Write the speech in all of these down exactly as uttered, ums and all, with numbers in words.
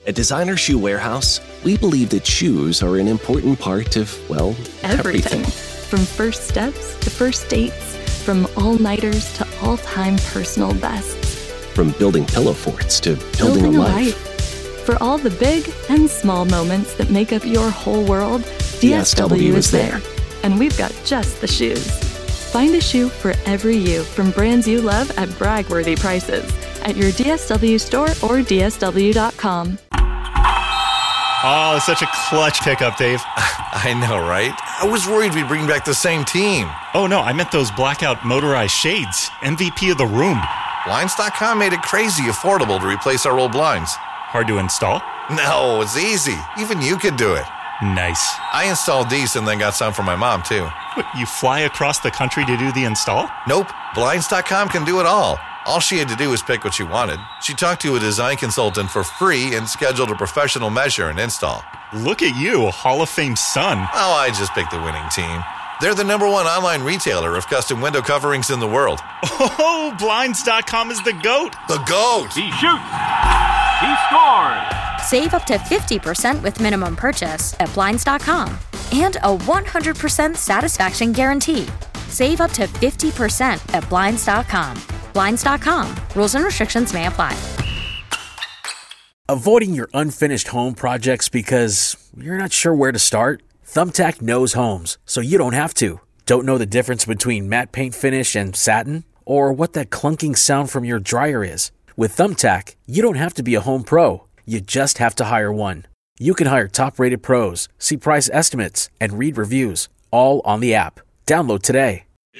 At Designer Shoe Warehouse, we believe that shoes are an important part of, well, everything. Everything. From first steps to first dates, from all-nighters to all-time personal bests. From building pillow forts to building, Building a a life. life. For all the big and small moments that make up your whole world, D S W is there. And we've got just the shoes. Find a shoe for every you from brands you love at brag-worthy prices at your D S W store or D S W dot com. Oh, such a clutch pickup, Dave. I know, right? I was worried we'd bring back the same team. Oh, no, I meant those blackout motorized shades. M V P of the room. Blinds dot com made it crazy affordable to replace our old blinds. Hard to install? No, it's easy. Even you could do it. Nice. I installed these and then got some for my mom, too. What, you fly across the country to do the install? Nope. Blinds dot com can do it all. All she had to do was pick what she wanted. She talked to a design consultant for free and scheduled a professional measure and install. Look at you, a Hall of Fame son. Oh, I just picked the winning team. They're the number one online retailer of custom window coverings in the world. Oh, Blinds dot com is the GOAT. The GOAT! He shoots. He scores. Save up to fifty percent with minimum purchase at Blinds dot com. And a one hundred percent satisfaction guarantee. Save up to fifty percent at Blinds dot com. Blinds dot com. Rules and restrictions may apply. Avoiding your unfinished home projects because you're not sure where to start? Thumbtack knows homes, so you don't have to. Don't know the difference between matte paint finish and satin? Or what that clunking sound from your dryer is? With Thumbtack, you don't have to be a home pro. You just have to hire one. You can hire top-rated pros, see price estimates, and read reviews, all on the app. Download today.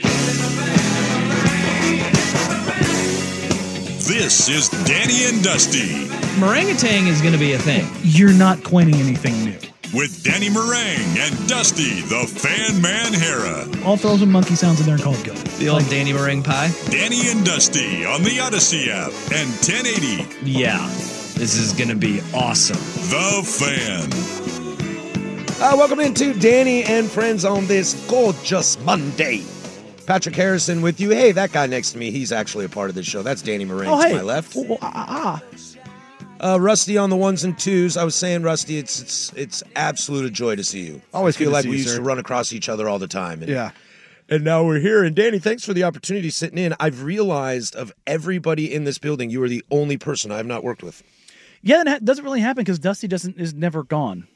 This is Danny and Dusty. Meringatang is going to be a thing. You're not coining anything new. With Danny Meringue and Dusty, the Fan Man Hera. I'll throw some monkey sounds in there and call it good. The old like, Danny Meringue pie? Danny and Dusty on the Odyssey app and ten eighty. Yeah, this is going to be awesome. The Fan. Uh, welcome into Danny and Friends on this gorgeous Monday. Patrick Harrison with you. Hey, that guy next to me, he's actually a part of this show. That's Danny Meringue oh, to hey. my left. Oh, ah, ah. Uh, Rusty on the ones and twos. I was saying, Rusty, it's it's it's absolute a joy to see you. Always I feel good to like see we you, used sir. to run across each other all the time. And, yeah. And now we're here. And Danny, thanks for the opportunity sitting in. I've realized of everybody in this building, you are the only person I have not worked with. Yeah, that doesn't really happen because Dusty doesn't is never gone.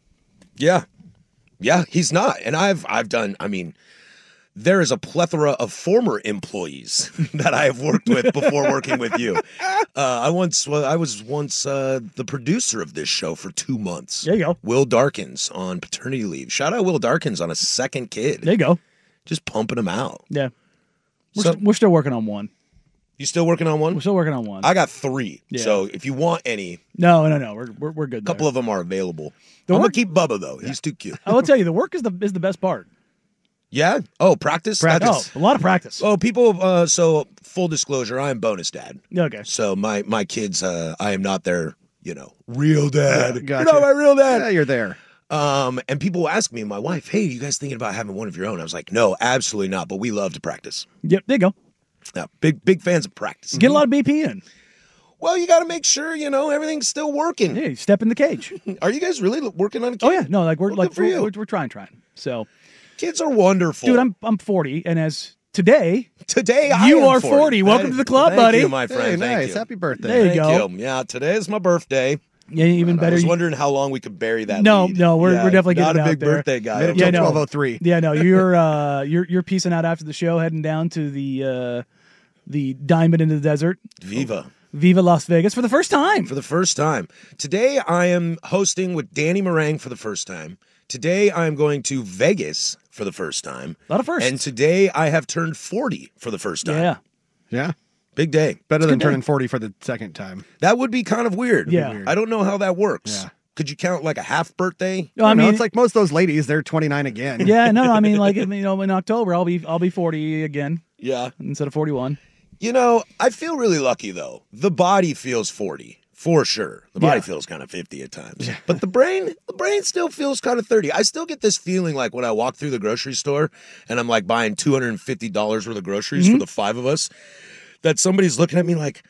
Yeah. Yeah, he's not. And I've I've done, I mean, there is a plethora of former employees that I have worked with before working with you. Uh, I once, well, I was once uh, the producer of this show for two months. There you go. Will Darkins on paternity leave. Shout out Will Darkins on a second kid. There you go. Just pumping him out. Yeah. We're, So- st- we're still working on one. You still working on one? We're still working on one. I got three. Yeah. So if you want any, No, no, no. We're we're, we're good. a couple there. of them are available. The I'm work- going to keep Bubba, though. He's too cute. I will tell you, the work is the is the best part. Yeah? Oh, practice? Practice. Oh, a lot of practice. Oh, people, uh, so full disclosure, I am bonus dad. Okay. So my my kids, uh, I am not their, you know, real dad. Yeah, gotcha. You're not my real dad. Yeah, you're there. Um, and people ask me, my wife, hey, you guys thinking about having one of your own? I was like, no, absolutely not. But we love to practice. Yep. There you go. Yeah, big big fans of practice. Get a lot of B P in. Well, you got to make sure you know everything's still working. Yeah. You step in the cage. Are you guys really working on a kid? Oh yeah. No, like we're Well, like good for we're, you. we're, we're trying, trying. So, Kids are wonderful, dude, I'm I'm forty, and as today, today I you am are forty. forty. Welcome to the club, Thank buddy. you, my friend. Hey, Thank nice. you. Happy birthday. There you Thank go. you. Yeah, today is my birthday. Yeah, even better. I was wondering how long we could bury that. No, lead. no, we're Yeah, we're definitely not getting a out big there. birthday guy. Made it Yeah, till no. twelve oh three. Yeah, no, you're uh you're you're piecing out after the show, heading down to the uh the Diamond into the Desert. Viva. Viva Las Vegas for the first time. For the first time. Today I am hosting with Danny Meringue for the first time. Today I am going to Vegas for the first time. A lot of firsts. And today I have turned forty for the first time. Yeah. Yeah. Big day. Better than good turning day. forty for the second time. That would be kind of weird. Yeah. weird. I don't know how that works. Yeah. Could you count like a half birthday? No, I I mean, mean, it's like most of those ladies, they're twenty-nine again. yeah, no, no, I mean, like, you know, in October, I'll be, I'll be forty again Yeah. instead of forty-one. You know, I feel really lucky though. The body feels forty. For sure. The body Yeah. feels kind of fifty at times. But the brain, the brain still feels kind of thirty. I still get this feeling like when I walk through the grocery store and I'm like buying two hundred fifty dollars worth of groceries Mm-hmm. for the five of us, that somebody's looking at me like, what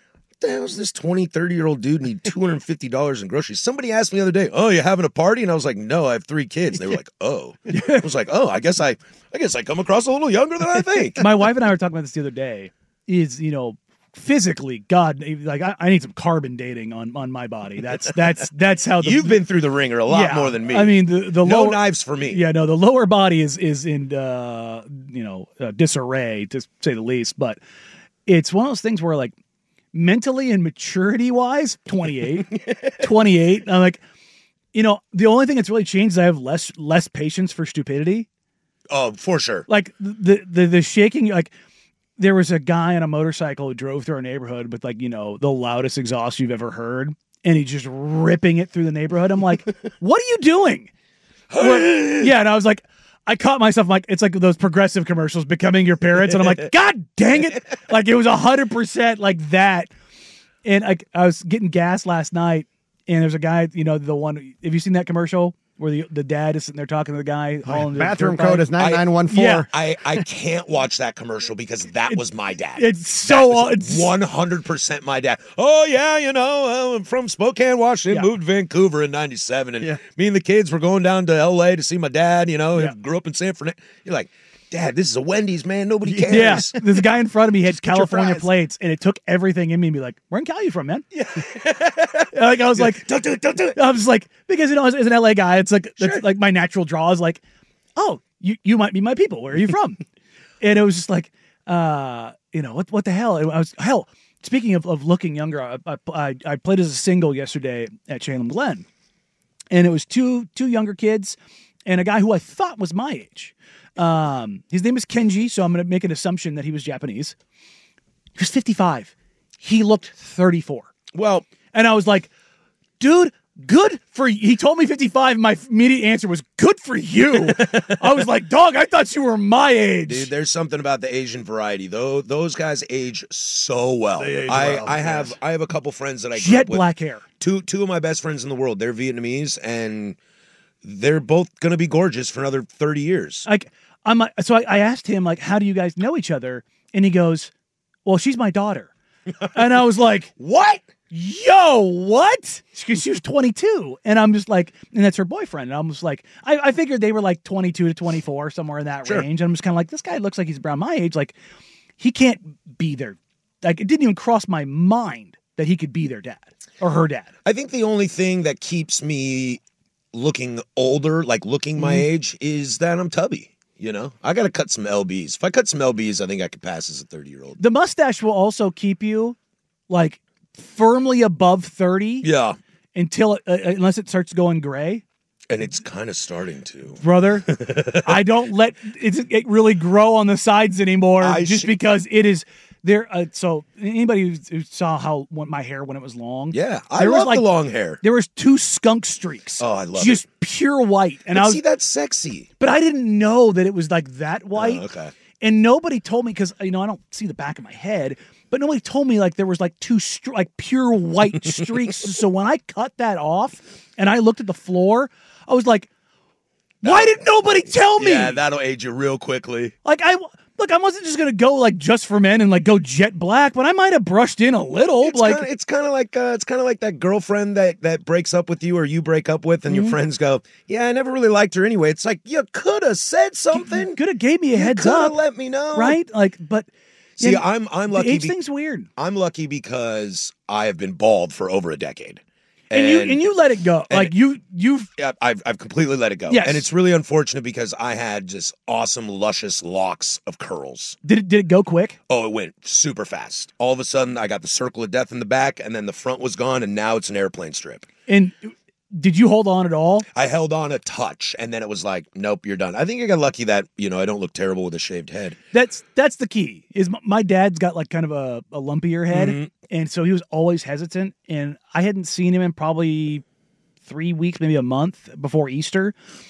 the hell does this twenty, thirty-year-old dude need two hundred fifty dollars in groceries? Somebody asked me the other day, oh, you having a party? And I was like, no, I have three kids. They were like, oh. I was like, oh, I guess I I guess I come across a little younger than I think. My wife and I were talking about this the other day. Is, you know, physically, God, like I, I need some carbon dating on, on my body. That's that's that's how the, you've been through the ringer a lot yeah, more than me. I mean, the the no lower, knives for me. Yeah, no, the lower body is is in uh, you know uh, disarray to say the least. But it's one of those things where like mentally and maturity wise, twenty-eight, twenty-eight. I'm like, you know, the only thing that's really changed is I have less less patience for stupidity. Oh, for sure. Like the the the shaking, like. There was a guy on a motorcycle who drove through our neighborhood with like, you know, the loudest exhaust you've ever heard. And he's just ripping it through the neighborhood. I'm like, what are you doing? Yeah. And I was like, I caught myself like, it's like those Progressive commercials, Becoming Your Parents. And I'm like, God dang it. Like it was a hundred percent like that. And I, I was getting gas last night and there's a guy, you know, the one, have you seen that commercial? Where the the dad is sitting there talking to the guy. Oh, yeah. Bathroom code is nine nine one four. Yeah. I, I can't watch that commercial because that it, was my dad. It's so it's one hundred percent my dad. Oh, yeah, you know, I'm from Spokane, Washington, yeah. moved to Vancouver in ninety-seven. And yeah. me and the kids were going down to L A to see my dad, you know, yeah. grew up in San Fernando. You're like, Dad, this is a Wendy's, man. Nobody cares. Yeah, this guy in front of me had California plates, and it took everything in me to be like, where in Cali you from, man? Yeah. Like, I was like, don't do it, don't do it. I was like, because, you know, as, as an L A guy, it's like, sure. that's like my natural draw is like, oh, you, you might be my people. Where are you from? And it was just like, uh, you know, what what the hell? I was, hell, speaking of, of looking younger, I, I, I played as a single yesterday at Chalem Glen, and it was two two younger kids and a guy who I thought was my age. Um, his name is Kenji, so I'm going to make an assumption that he was Japanese. He was fifty-five. He looked thirty-four. Well, and I was like, dude, good for you. He told me fifty-five. My immediate answer was, good for you. I was like, dog, I thought you were my age. Dude, there's something about the Asian variety, though. Those guys age so well. Age I, well, I yes. have I have a couple friends that I grew Jet up with. black hair. Two two of my best friends in the world. They're Vietnamese, and they're both going to be gorgeous for another thirty years. Like, I'm like, so I, I asked him, like, how do you guys know each other? And he goes, well, she's my daughter. And I was like, what? Yo, what? Because she was twenty-two. And I'm just like, and that's her boyfriend. And I'm just like, I, I figured they were like twenty-two to twenty-four, somewhere in that sure. range. And I'm just kind of like, this guy looks like he's around my age. Like, he can't be their, like, it didn't even cross my mind that he could be their dad or her dad. I think the only thing that keeps me looking older, like looking my Mm-hmm. age, is that I'm tubby. You know, I got to cut some L Bs. If I cut some L Bs, I think I could pass as a thirty-year-old. The mustache will also keep you, like, firmly above thirty. Yeah. Until, it, uh, unless it starts going gray. And it's kind of starting to. Brother, I don't let it, it really grow on the sides anymore I just sh- because it is there. Uh, so anybody who, who saw how when my hair when it was long. Yeah, I there love was like, the long hair. There was two skunk streaks. Oh, I love just it. Just pure white. And but I was, see, that's sexy. But I didn't know that it was like that white. Oh, okay. And nobody told me because, you know, I don't see the back of my head, but nobody told me like there was like two, str- like pure white streaks. So when I cut that off and I looked at the floor, I was like, why did nobody tell me? Yeah, that'll age you real quickly. Like, I, look, I wasn't just going to go like just for men and like go jet black, but I might have brushed in a little. It's like, kinda, it's kind of like, uh, it's kind of like that girlfriend that, that breaks up with you or you break up with and mm-hmm. your friends go, yeah, I never really liked her anyway. It's like, you could have said something. You could have gave me a you heads up. let me know. Right? Like, but. See, yeah, I'm, I'm lucky. The age be- thing's weird. I'm lucky because I have been bald for over a decade. And, and you and you let it go. Like you you've yeah, I've I've completely let it go. Yes. And it's really unfortunate because I had just awesome, luscious locks of curls. Did it did it go quick? Oh, it went super fast. All of a sudden I got the circle of death in the back and then the front was gone and now it's an airplane strip. And did you hold on at all? I held on a touch and then it was like, nope, you're done. I think I got lucky that, you know, I don't look terrible with a shaved head. That's that's the key. Is my, my dad's got like kind of a, a lumpier head. Mm-hmm. And so he was always hesitant. And I hadn't seen him in probably three weeks, maybe a month before Easter,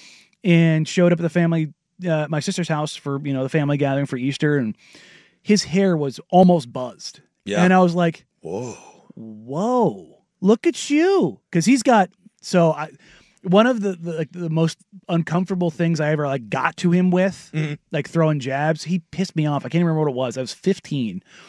and showed up at the family, uh, my sister's house for, you know, the family gathering for Easter. And his hair was almost buzzed. Yeah. And I was like, whoa, whoa, look at you. Cause he's got, so I, one of the, the like the most uncomfortable things I ever like got to him with, mm-hmm. like throwing jabs, he pissed me off. I can't remember what it was. I was fifteen.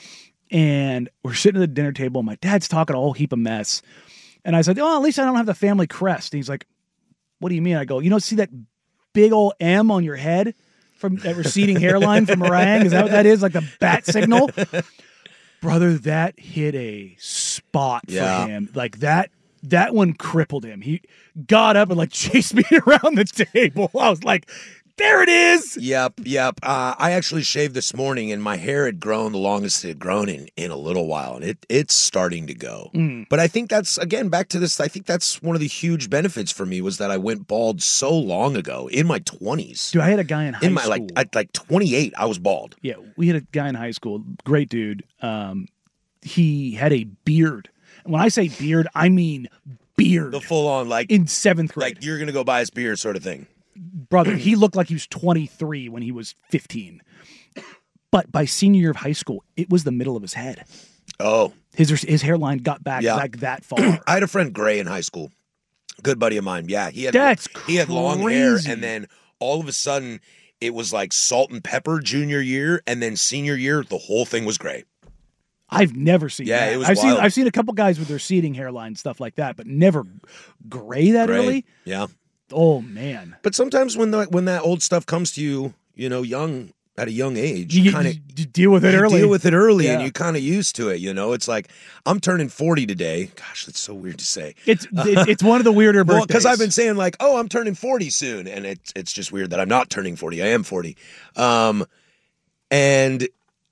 And we're sitting at the dinner table, and my dad's talking a whole heap of mess. And I said, oh, at least I don't have the family crest. And he's like, what do you mean? I go, you know, see that big old M on your head from that receding hairline from meringue? Is that what that is? Like the bat signal? Brother, that hit a spot Yeah. for him. Like that, that one crippled him. He got up and like chased me around the table. I was like, there it is. Yep, yep. Uh, I actually shaved this morning, and my hair had grown the longest it had grown in, in a little while, and it it's starting to go. Mm. But I think that's, again, back to this, I think that's one of the huge benefits for me was that I went bald so long ago, in my twenties. Dude, I had a guy in high in my, school. Like, at like twenty-eight, I was bald. Yeah, we had a guy in high school, great dude. Um, he had a beard. And when I say beard, I mean beard. The full-on, like... In seventh grade. Like, you're going to go buy his beer sort of thing. Brother, he looked like he was twenty-three when he was fifteen. But by senior year of high school, it was the middle of his head. Oh. His his hairline got back Yeah. like that far. I had a friend, Gray, in high school. Good buddy of mine. Yeah, he had That's he had long hair, crazy. and then all of a sudden it was like salt and pepper junior year, and then senior year the whole thing was gray. I've never seen Yeah, that. it was I've wild. seen I've seen a couple guys with receding hairline stuff like that, but never gray that Gray. early. Yeah. Oh man. But sometimes when the when that old stuff comes to you, you know, young at a young age, You, you you, kind of you deal with it early. deal with it early, Yeah. and you kind of used to it. You know, it's like I'm turning forty today. Gosh, that's so weird to say. It's it's, it's one of the weirder birthdays. Well, because I've been saying like, oh, I'm turning forty soon, and it's it's just weird that I'm not turning forty. I am forty, um, and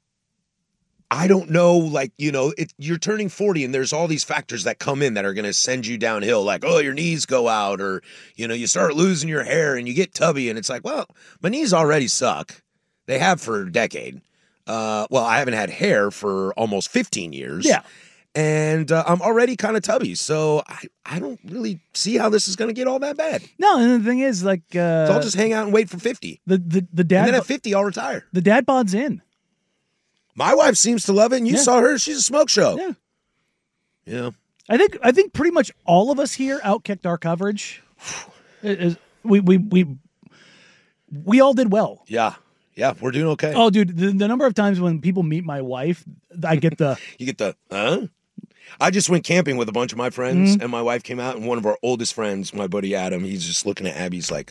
I don't know, like you know, it, you're turning forty, and there's all these factors that come in that are going to send you downhill. Like, oh, your knees go out, or you know, you start losing your hair, and you get tubby, and it's like, well, my knees already suck. They have for a decade. Uh, well, I haven't had hair for almost fifteen years. Yeah. And uh, I'm already kind of tubby, so I, I don't really see how this is going to get all that bad. No, and the thing is, like, uh, So I'll just hang out and wait for fifty. the the the dad And then at fifty, I'll retire. the dad bod's in. My wife seems to love it, and you Yeah. saw her. She's a smoke show. Yeah. Yeah. I think I think pretty much all of us here outkicked our coverage. It is- we we we we all did well. Yeah. Yeah, we're doing okay. Oh, dude, the, the number of times when people meet my wife, I get the You get the, huh? I just went camping with a bunch of my friends, Mhm. and my wife came out, and one of our oldest friends, my buddy Adam, he's just looking at Abby. He's like,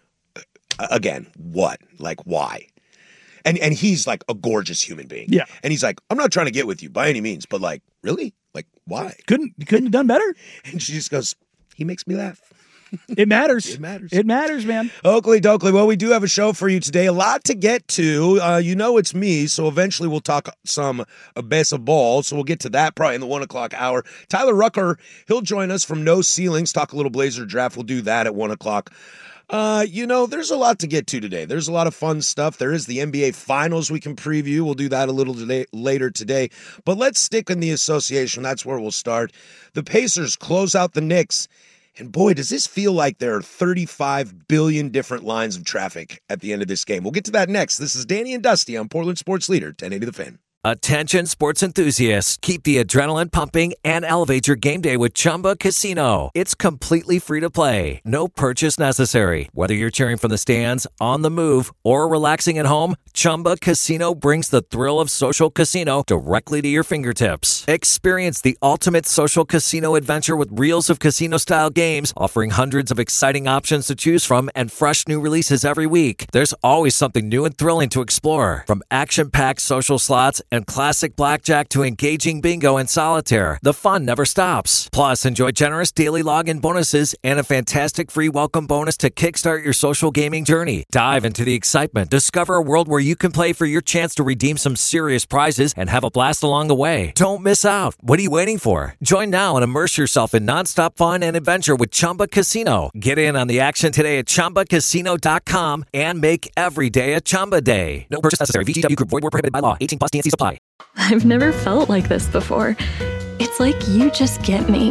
"Uh, again, what? Like, why? And and he's like a gorgeous human being. Yeah. And he's like, I'm not trying to get with you by any means, but like, really? Like, why? couldn't couldn't have done better. And she just goes, he makes me laugh. It matters. It matters. It matters, man. Oakley Dokley. Well, we do have a show for you today. A lot to get to. Uh, you know it's me, so eventually we'll talk some uh, baseball. So we'll get to that probably in the one o'clock hour. Tyler Rucker, he'll join us from No Ceilings, talk a little Blazer draft. We'll do that at one o'clock. Uh, you know, there's a lot to get to today. There's a lot of fun stuff. There is the N B A Finals we can preview. We'll do that a little today, later today. But let's stick in the association. That's where we'll start. The Pacers close out the Knicks. And boy, does this feel like there are thirty-five billion different lines of traffic at the end of this game. We'll get to that next. This is Danny and Dusty on Portland Sports Leader, ten eighty The Fan. Attention sports enthusiasts, keep the adrenaline pumping and elevate your game day with Chumba Casino. It's completely free to play. No purchase necessary. Whether you're cheering from the stands, on the move, or relaxing at home, Chumba Casino brings the thrill of social casino directly to your fingertips. Experience the ultimate social casino adventure with reels of casino-style games, offering hundreds of exciting options to choose from and fresh new releases every week. There's always something new and thrilling to explore. From action-packed social slots and classic blackjack to engaging bingo and solitaire, the fun never stops. Plus, enjoy generous daily login bonuses and a fantastic free welcome bonus to kickstart your social gaming journey. Dive into the excitement. Discover a world where you can play for your chance to redeem some serious prizes and have a blast along the way. Don't miss out. What are you waiting for? Join now and immerse yourself in nonstop fun and adventure with Chumba Casino. Get in on the action today at chumba casino dot com and make every day a Chumba day. No purchase necessary. V G W Group. Void where prohibited by law. eighteen plus. T N C supply. I've never felt like this before. It's like you just get me.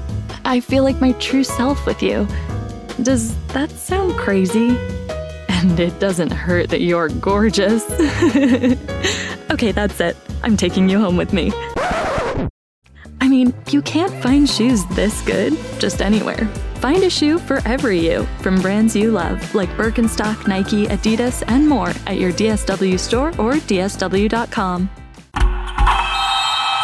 I feel like my true self with you. Does that sound crazy? And it doesn't hurt that you're gorgeous. Okay, that's it. I'm taking you home with me. I mean, you can't find shoes this good just anywhere. Find a shoe for every you from brands you love, like Birkenstock, Nike, Adidas, and more at your D S W store or D S W dot com.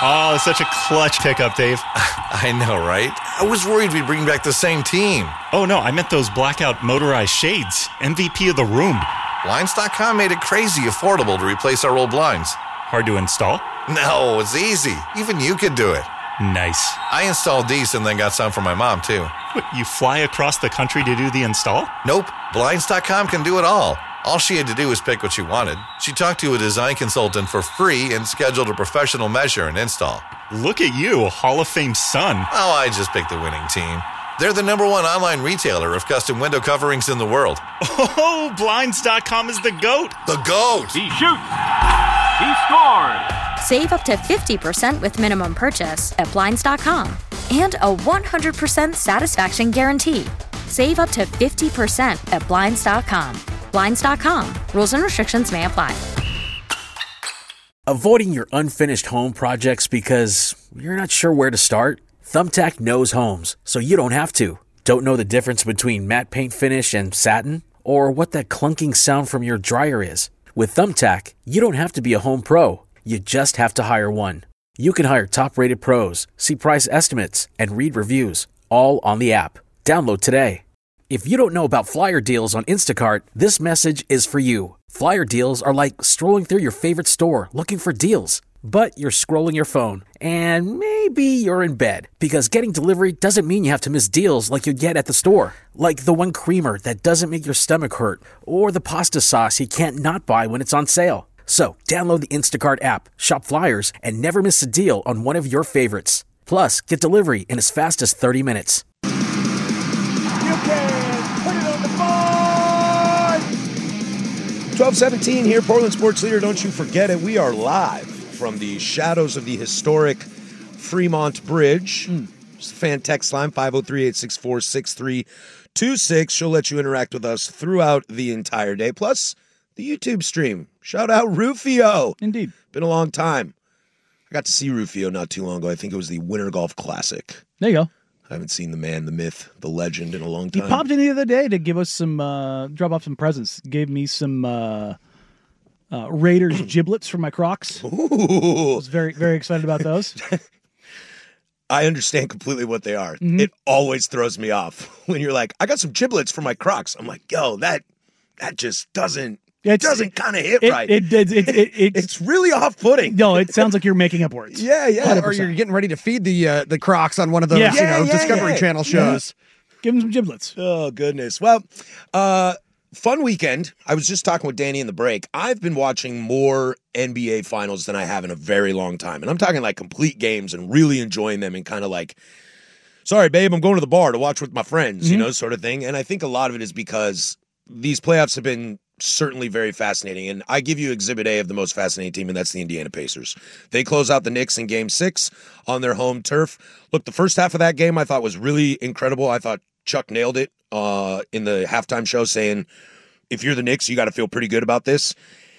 Oh, such a clutch pickup, Dave. I know, right? I was worried we'd bring back the same team. Oh, no, I meant those blackout motorized shades. M V P of the room. Blinds dot com made it crazy affordable to replace our old blinds. Hard to install? No, it's easy. Even you could do it. Nice. I installed these and then got some for my mom, too. What, you fly across the country to do the install? Nope. Blinds dot com can do it all. All she had to do was pick what she wanted. She talked to a design consultant for free and scheduled a professional measure and install. Look at you, Hall of Fame son. Oh, I just picked the winning team. They're the number one online retailer of custom window coverings in the world. Oh, Blinds dot com is the GOAT. The GOAT. He shoots. He scores. Save up to fifty percent with minimum purchase at Blinds dot com and a one hundred percent satisfaction guarantee. Save up to fifty percent at Blinds dot com. Blinds dot com. Rules and restrictions may apply. Avoiding your unfinished home projects because you're not sure where to start? Thumbtack knows homes, so you don't have to. Don't know the difference between matte paint finish and satin? Or what that clunking sound from your dryer is? With Thumbtack, you don't have to be a home pro. You just have to hire one. You can hire top-rated pros, see price estimates, and read reviews, all on the app. Download today. If you don't know about flyer deals on Instacart, this message is for you. Flyer deals are like strolling through your favorite store looking for deals. But you're scrolling your phone, and maybe you're in bed, because getting delivery doesn't mean you have to miss deals like you'd get at the store. Like the one creamer that doesn't make your stomach hurt, or the pasta sauce you can't not buy when it's on sale. So download the Instacart app, shop flyers, and never miss a deal on one of your favorites. Plus, get delivery in as fast as thirty minutes. You can put it on the board! twelve seventeen here, Portland Sports Leader. Don't you forget it. We are live from the shadows of the historic Fremont Bridge. Mm. Just a fan text line, five oh three, eight six four, six three two six. She'll let you interact with us throughout the entire day. Plus, the YouTube stream. Shout out Rufio. Indeed. Been a long time. I got to see Rufio not too long ago. I think it was the Winter Golf Classic. There you go. I haven't seen the man, the myth, the legend in a long time. He popped in the other day to give us some, uh, drop off some presents. Gave me some uh, uh, Raiders giblets for my Crocs. Ooh. I was very, very excited about those. I understand completely what they are. Mm-hmm. It always throws me off when you're like, I got some giblets for my Crocs. I'm like, yo, that that just doesn't It doesn't kind of hit it, right. It, it, it, it, it, it's really off-putting. No, it sounds like you're making up words. Yeah, yeah. one hundred Or percent. you're getting ready to feed the uh, the Crocs on one of those, Yeah. you Yeah, know, yeah, Discovery yeah. Channel shows. Yeah. Give him some giblets. Oh, goodness. Well, uh, fun weekend. I was just talking with Danny in the break. I've been watching more N B A finals than I have in a very long time. And I'm talking like complete games and really enjoying them and kind of like, sorry, babe, I'm going to the bar to watch with my friends, Mm-hmm. you know, sort of thing. And I think a lot of it is because these playoffs have been certainly very fascinating. And I give you exhibit A of the most fascinating team, and that's the Indiana Pacers. They close out the Knicks in game six on their home turf. Look, the first half of that game I thought was really incredible. I thought Chuck nailed it uh, in the halftime show saying, if you're the Knicks, you got to feel pretty good about this.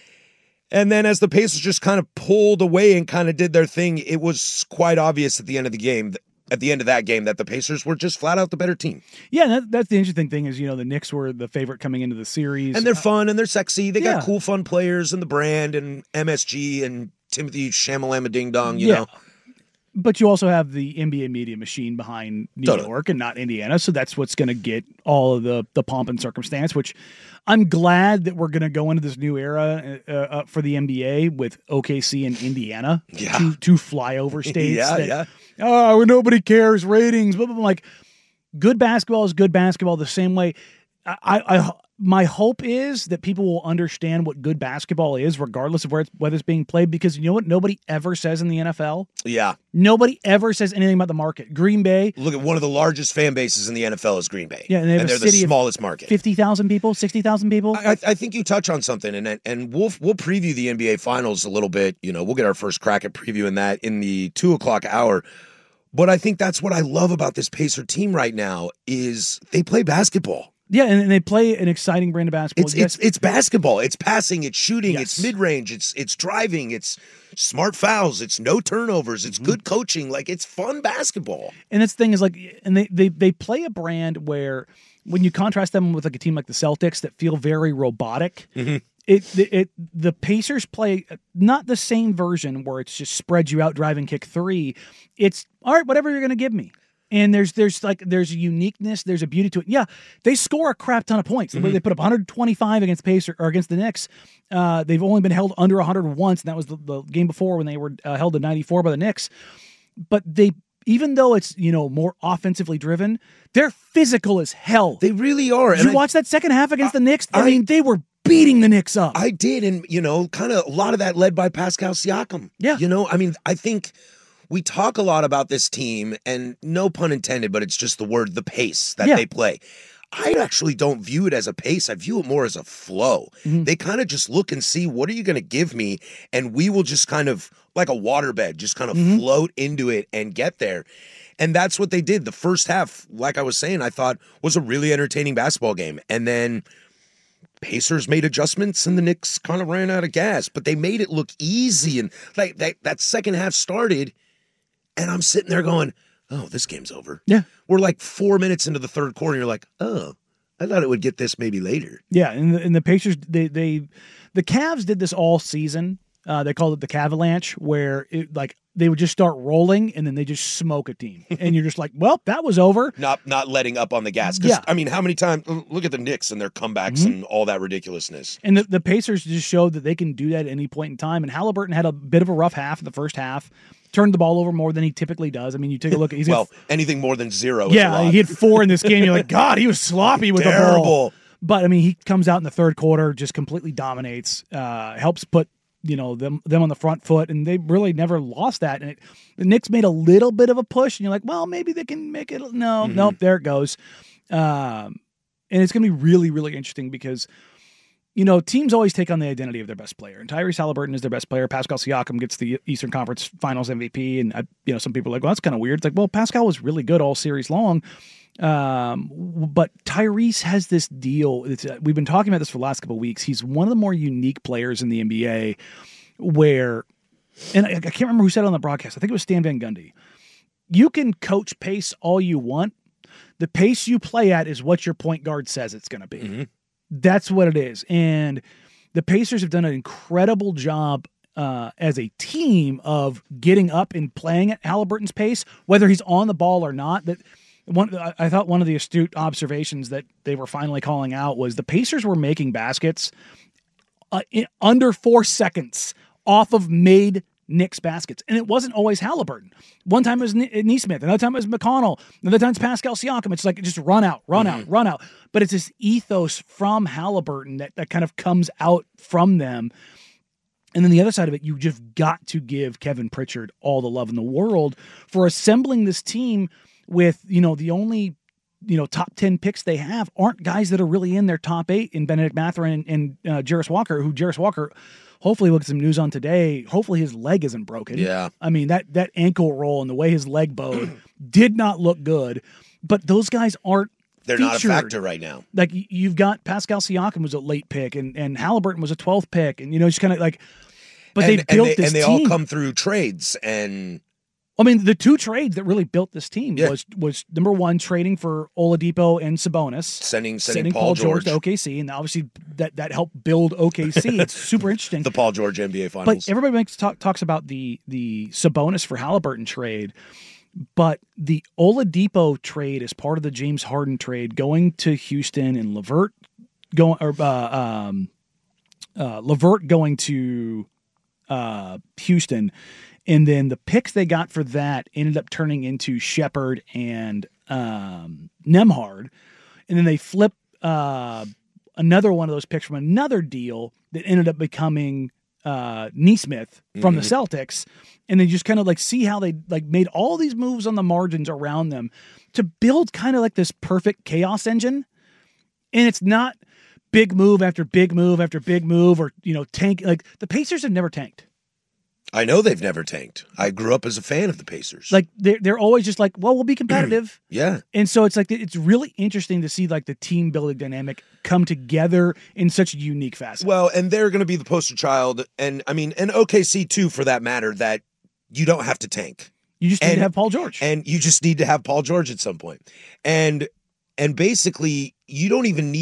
And then as the Pacers just kind of pulled away and kind of did their thing, it was quite obvious at the end of the game, at the end of that game, that the Pacers were just flat out the better team. Yeah, that, that's the interesting thing is, you know, the Knicks were the favorite coming into the series. And they're fun and they're sexy. They Yeah. got cool, fun players and the brand and M S G and Timothy Shamalama Ding Dong, you Yeah. know. But you also have the N B A media machine behind New Totally. York and not Indiana, so that's what's going to get all of the the pomp and circumstance. Which I'm glad that we're going to go into this new era uh, uh, for the N B A with O K C and Indiana, Yeah. two two flyover states. Yeah, that, yeah. Oh, nobody cares ratings. Blah, blah, blah. Like, good basketball is good basketball the same way. I, I my hope is that people will understand what good basketball is, regardless of where it's, whether it's being played. Because you know what nobody ever says in the N F L. Yeah. Nobody ever says anything about the market. Green Bay, Look at one of the largest fan bases in the N F L is Green Bay. Yeah, and they have a they're the city of smallest market. fifty thousand people, sixty thousand people. I, I think you touch on something, and and we'll we'll preview the N B A Finals a little bit. You know, we'll get our first crack at previewing that in the two o'clock hour. But I think that's what I love about this Pacer team right now is they play basketball. Yeah, and, and they play an exciting brand of basketball. It's Yes. it's it's basketball. It's passing. It's shooting. Yes. It's mid range. It's it's driving. It's smart fouls. It's no turnovers. It's good coaching. Like it's fun basketball. And its thing is like, and they, they they play a brand where when you contrast them with like a team like the Celtics that feel very robotic, Mm-hmm. It, it it the Pacers play not the same version where it's just spread you out, drive and kick three. It's all right, whatever you're going to give me. And there's there's like there's a uniqueness, there's a beauty to it. Yeah, they score a crap ton of points. The way Mm-hmm. they put up one hundred twenty-five against Pacers or against the Knicks, uh, they've only been held under one hundred once, and that was the, the game before when they were uh, held to ninety-four by the Knicks. But they, even though it's you know more offensively driven, they're physical as hell. They really are. Did And you I- watch that second half against the Knicks? I, I- mean, they were beating the Knicks up. I did, and you know, kind of a lot of that led by Pascal Siakam. Yeah. You know, I mean, I think we talk a lot about this team, and no pun intended, but it's just the word, the pace that Yeah. they play. I actually don't view it as a pace. I view it more as a flow. Mm-hmm. They kind of just look and see, what are you going to give me? And we will just kind of, like a waterbed, just kind of Mm-hmm. float into it and get there. And that's what they did. The first half, like I was saying, I thought was a really entertaining basketball game. And then Pacers made adjustments and the Knicks kind of ran out of gas, but they made it look easy. And like that, that second half started, and I'm sitting there going, oh, this game's over. Yeah. We're like four minutes into the third quarter, and you're like, oh, I thought it would get this maybe later. Yeah, and the, and the Pacers, they they the Cavs did this all season. Uh, they called it the Cavalanche, where it, like they would just start rolling and then they just smoke a team, and you're just like, well, that was over. Not not letting up on the gas. 'Cause, Yeah. I mean, how many times, look at the Knicks and their comebacks Mhm. and all that ridiculousness. And the, the Pacers just showed that they can do that at any point in time. And Halliburton had a bit of a rough half in the first half, turned the ball over more than he typically does. I mean, you take a look at he's Well, got, anything more than zero is a yeah, lot. he had four in this game. You're like, God, he was sloppy with the ball. Terrible. But I mean, he comes out in the third quarter, just completely dominates, uh, helps put you know them them on the front foot, and they really never lost that. And it, the Knicks made a little bit of a push, and you're like, well, maybe they can make it. No, Mhm. nope, there it goes. Um, and it's going to be really, really interesting because you know teams always take on the identity of their best player, and Tyrese Halliburton is their best player. Pascal Siakam gets the Eastern Conference Finals M V P, and I, you know some people are like, well, that's kind of weird. It's like, well, Pascal was really good all series long. Um, but Tyrese has this deal. It's, uh, we've been talking about this for the last couple of weeks. He's one of the more unique players in the N B A where, and I, I can't remember who said it on the broadcast. I think it was Stan Van Gundy. You can coach pace all you want. The pace you play at is what your point guard says it's going to be. Mm-hmm. That's what it is. And the Pacers have done an incredible job uh, as a team of getting up and playing at Halliburton's pace, whether he's on the ball or not. That one, I I thought one of the astute observations that they were finally calling out was the Pacers were making baskets uh, in under four seconds off of made Knicks baskets. And it wasn't always Halliburton. One time it was Neesmith, another time it was McConnell, another time it's Pascal Siakam. It's like just run out, run Mm-hmm. out, run out. But it's this ethos from Halliburton that, that kind of comes out from them. And then the other side of it, you just got to give Kevin Pritchard all the love in the world for assembling this team with, you know, the only, you know, top ten picks they have aren't guys that are really in their top eight in Benedict Mathurin and, and uh, Jarris Walker, who Jarris Walker, hopefully look at some news on today. Hopefully his leg isn't broken. Yeah. I mean, that, that ankle roll and the way his leg bowed did not look good, but those guys aren't They're featured. not a factor right now. Like y- you've got Pascal Siakam was a late pick and, and Halliburton was a twelfth pick. And, you know, just kind of like, but and, they built and they, this and they team. all come through trades. And I mean, the two trades that really built this team Yeah. was was number one, trading for Oladipo and Sabonis, sending sending, Paul, George, to O K C, and obviously that that helped build O K C. It's super interesting. the Paul George N B A Finals. But everybody makes talk, talks about the the Sabonis for Halliburton trade, but the Oladipo trade is part of the James Harden trade going to Houston and LeVert going or uh, um, uh, LeVert going to uh, Houston. And then the picks they got for that ended up turning into Shepherd and um, Nembhard. And then they flipped uh, another one of those picks from another deal that ended up becoming uh, Neesmith from Mhm. the Celtics. And they just kind of like see how they like made all these moves on the margins around them to build kind of like this perfect chaos engine. And it's not big move after big move after big move or, you know, tank. Like the Pacers have never tanked. I know they've never tanked. I grew up as a fan of the Pacers. Like they're, they're always just like, well, we'll be competitive. yeah. And so it's like, it's really interesting to see like the team building dynamic come together in such a unique facet. Well, and they're going to be the poster child. And I mean, and O K C too, for that matter, that you don't have to tank. You just need and, to have Paul George. And you just need to have Paul George at some point. And, and basically you don't even need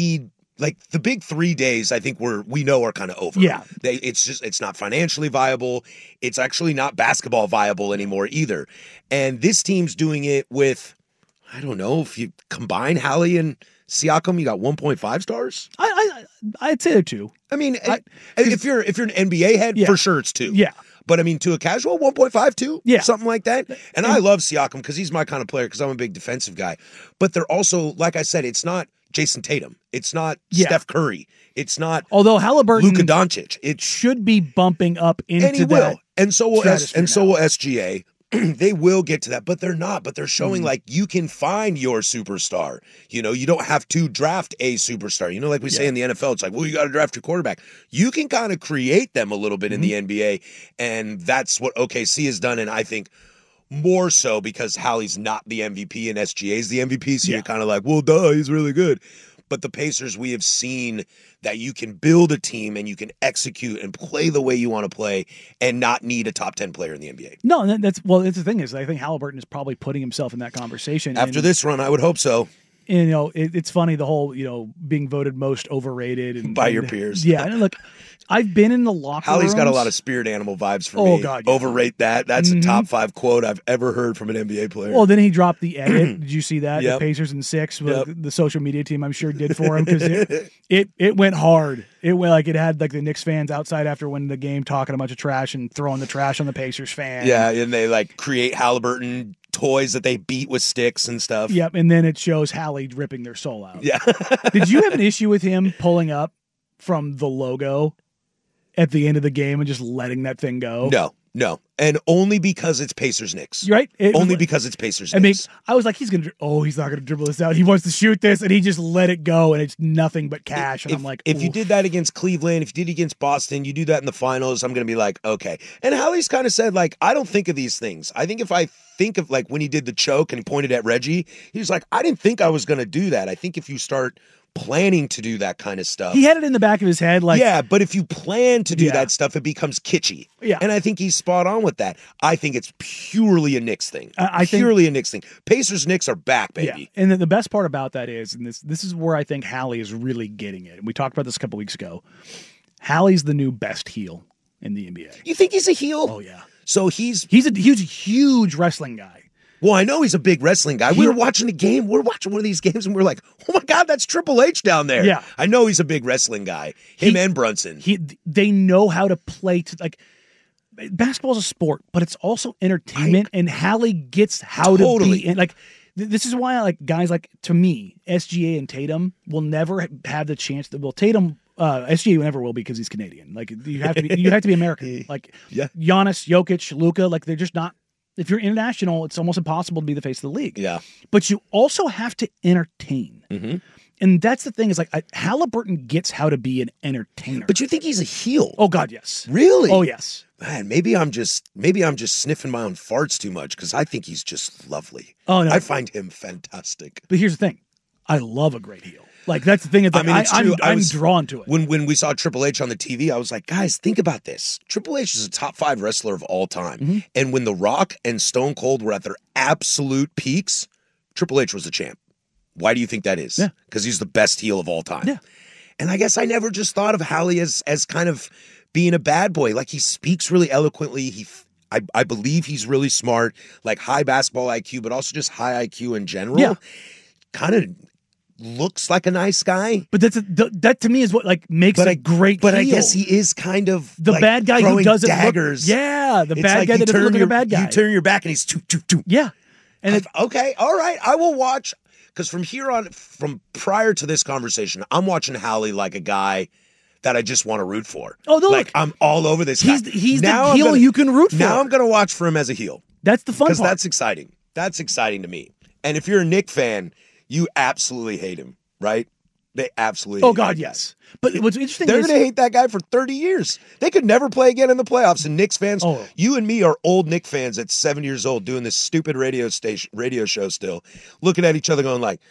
Like the big three days, I think we're we know are kind of over. Yeah. They, it's just it's not financially viable. It's actually not basketball viable anymore either. And this team's doing it with, I don't know, if you combine Hallie and Siakam, you got one point five stars. I, I I'd say they're two. I mean, I, if you're if you're an N B A head, Yeah. for sure it's two. Yeah. But I mean, to a casual, one point five, two? Yeah. Something like that. And I love Siakam because he's my kind of player because I'm a big defensive guy. But they're also, like I said, it's not Jason Tatum. It's not Yeah. Steph Curry. It's not Although Halliburton Luka Doncic. It should be bumping up into and he that. will. And so will S, stratosphere and so now. will S G A. They will get to that, but they're not. But they're showing Mhm. like you can find your superstar. You know, you don't have to draft a superstar. You know, like we say Yeah. in the N F L, it's like, well, you got to draft your quarterback. You can kind of create them a little bit in the N B A, and that's what O K C has done. And I think more so because Hallie's not the M V P and S G A's the M V P, so Yeah. you're kind of like, well, duh, he's really good. But the Pacers, we have seen that you can build a team and you can execute and play the way you want to play and not need a top ten player in the N B A. No, that- that's well. That's the thing is, I think Halliburton is probably putting himself in that conversation After and, this run, I would hope so. And, you know, it, it's funny the whole you know being voted most overrated and, By your and- peers. Yeah, and look, I've been in the locker Hallie's rooms. got a lot of spirit animal vibes for Oh, me. God, yeah. Overrate that. That's Mhm. a top five quote I've ever heard from an N B A player. Well, then he dropped the edit. Did you see that? Yep. The Pacers in six. Yep. The, the social media team, I'm sure, did for him because it, it it went hard. It went like it had like the Knicks fans outside after winning the game talking a bunch of trash and throwing the trash on the Pacers fans. yeah, and they like create Halliburton toys that they beat with sticks and stuff. Yep. And then it shows Hallie ripping their soul out. Yeah. Did you have an issue with him pulling up from the logo at the end of the game and just letting that thing go? No, no. And only because it's Pacers Knicks. You're right. It- only because it's Pacers I mean, Knicks. I was like, he's gonna. Oh, he's not gonna dribble this out. He wants to shoot this, and he just let it go, and it's nothing but cash. And if, I'm like, if you oof. did that against Cleveland, if you did it against Boston, you do that in the finals, I'm going to be like, okay. And Hallie's kind of said, like, I don't think of these things. I think if I think of, like, when he did the choke and he pointed at Reggie, he was like, I didn't think I was going to do that. I think if you start planning to do that kind of stuff. he had it in the back of his head, like, yeah, but if you plan to do Yeah. that stuff, it becomes kitschy. Yeah. And I think he's spot on with that. I think it's purely a Knicks thing. I- I think- purely a Knicks thing. Pacers Knicks are back, baby. Yeah. And the, the best part about that is, and this this is where I think Hallie is really getting it. We talked about this a couple weeks ago. Hallie's the new best heel in the N B A. You think he's a heel? Oh yeah. So he's he's a he's a huge wrestling guy. Well, I know he's a big wrestling guy. We were watching a game. We we're watching one of these games, and we we're like, "Oh my God, that's Triple H down there." Yeah. I know he's a big wrestling guy. Him He- and Brunson. He they know how to play to like. Basketball's a sport, but it's also entertainment, and Hallie gets how to Totally. be. And like, th- this is why I like guys like to me, S G A and Tatum will never ha- have the chance. That well, Tatum, uh, S G A never will because he's Canadian. Like you have to, be, you have to be American. Like Yeah. Giannis, Jokic, Luka, like they're just not. If you're international, it's almost impossible to be the face of the league. Yeah. But you also have to entertain. Mm-hmm. And that's the thing is like I, Halliburton gets how to be an entertainer. But you think he's a heel? Oh God, yes. Really? Oh yes. Man, maybe I'm just maybe I'm just sniffing my own farts too much because I think he's just lovely. Oh, no. I find him fantastic. But here's the thing, I love a great heel. Like that's the thing. Is like, I mean, it's I, true. I'm, I I'm was- drawn to it. When when we saw Triple H on the T V, I was like, guys, think about this. Triple H is a top five wrestler of all time. Mm-hmm. And when The Rock and Stone Cold were at their absolute peaks, Triple H was the champ. Why do you think that is? Yeah. Because he's the best heel of all time. Yeah. And I guess I never just thought of Hallie as as kind of being a bad boy. Like he speaks really eloquently. He I, I believe he's really smart, like high basketball I Q, but also just high I Q in general. Yeah. Kind of looks like a nice guy. But that's a, th- that to me is what like makes But a I- great. But I heel. guess he is kind of the like bad guy who throwing doesn't daggers. Look, yeah, the It's bad like guy you that doesn't turn look like your, a bad guy. You turn your back and he's choo, choo, choo. Yeah, and it, okay, all right, I will watch. Because from here on, from prior to this conversation, I'm watching Hallie like a guy that I just want to root for. Oh, no, like look. I'm all over this. He's guy. the- he's the Now I'm heel gonna- you can root for. Now I'm going to watch for him as a heel. that's the fun Because part. that's exciting. That's exciting to me. And if you're a Knick fan, you absolutely hate him, right? They absolutely. oh hate God, him. yes. But what's interesting They're is going to hate that guy for thirty years. They could never play again in the playoffs. And Knicks fans, Oh. you and me are old Knicks fans at seven years old doing this stupid radio station, radio show still, looking at each other going like,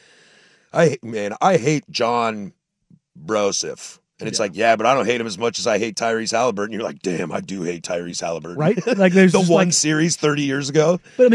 I man, I hate John Broseph. And it's Yeah. like, yeah, but I don't hate him as much as I hate Tyrese Halliburton. You're like, damn, I do hate Tyrese Halliburton. right. Like there's the just one like, series thirty years ago. but I mean,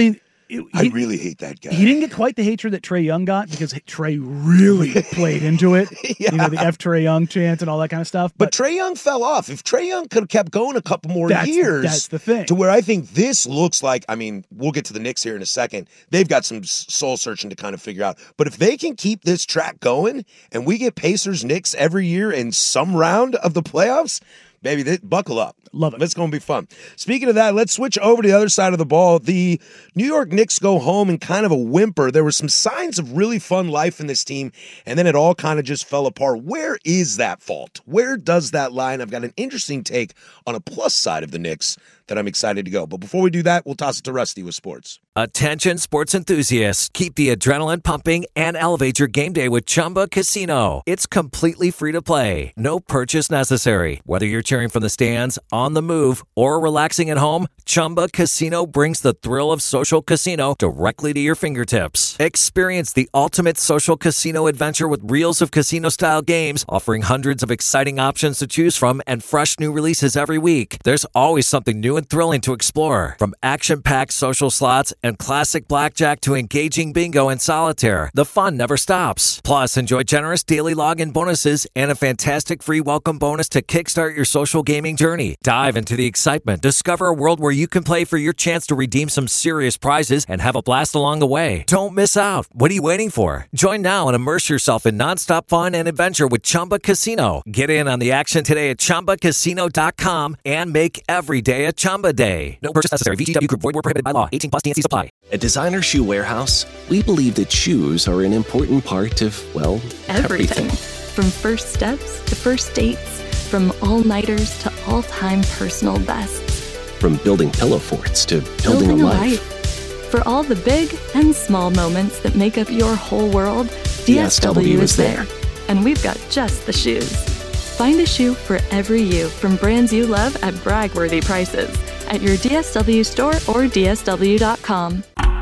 He, I really hate that guy. He didn't get quite the hatred that Trae Young got because Trae really played into it. Yeah. You know, the F Trae Young chant and all that kind of stuff. But, but Trae Young fell off. If Trae Young could have kept going a couple more that's, years, that's the thing. To where I think this looks like, I mean, we'll get to the Knicks here in a second. They've got some soul searching to kind of figure out. But if they can keep this track going and we get Pacers Knicks every year in some round of the playoffs, baby, they, buckle up. Love it. It's going to be fun. Speaking of that, let's switch over to the other side of the ball. The New York Knicks go home in kind of a whimper. There were some signs of really fun life in this team, and then it all kind of just fell apart. Where is that fault? Where does that lie? And I've got an interesting take on a plus side of the Knicks that I'm excited to go. But before we do that, we'll toss it to Rusty with sports. Attention sports enthusiasts. Keep the adrenaline pumping and elevate your game day with Chumba Casino. It's completely free to play. No purchase necessary. Whether you're cheering from the stands, on the move, or relaxing at home, Chumba Casino brings the thrill of social casino directly to your fingertips. Experience the ultimate social casino adventure with reels of casino-style games, offering hundreds of exciting options to choose from and fresh new releases every week. There's always something new and thrilling to explore. From action-packed social slots and classic blackjack to engaging bingo and solitaire, the fun never stops. Plus, enjoy generous daily login bonuses and a fantastic free welcome bonus to kickstart your social gaming journey. Dive into the excitement. Discover a world where you can play for your chance to redeem some serious prizes and have a blast along the way. Don't miss out. What are you waiting for? Join now and immerse yourself in nonstop fun and adventure with Chumba Casino. Get in on the action today at Chumba Casino dot com and make every day a Chumba day. No purchase necessary. V G W Group. Void where prohibited by law. eighteen plus T N C supply. At Designer Shoe Warehouse, we believe that shoes are an important part of, well, Everything. everything. From first steps to first dates, from all-nighters to all-time personal bests. From building pillow forts to building, Building a a life. life. For all the big and small moments that make up your whole world, D S W is there. And we've got just the shoes. Find a shoe for every you from brands you love at brag-worthy prices at your D S W store or D S W dot com.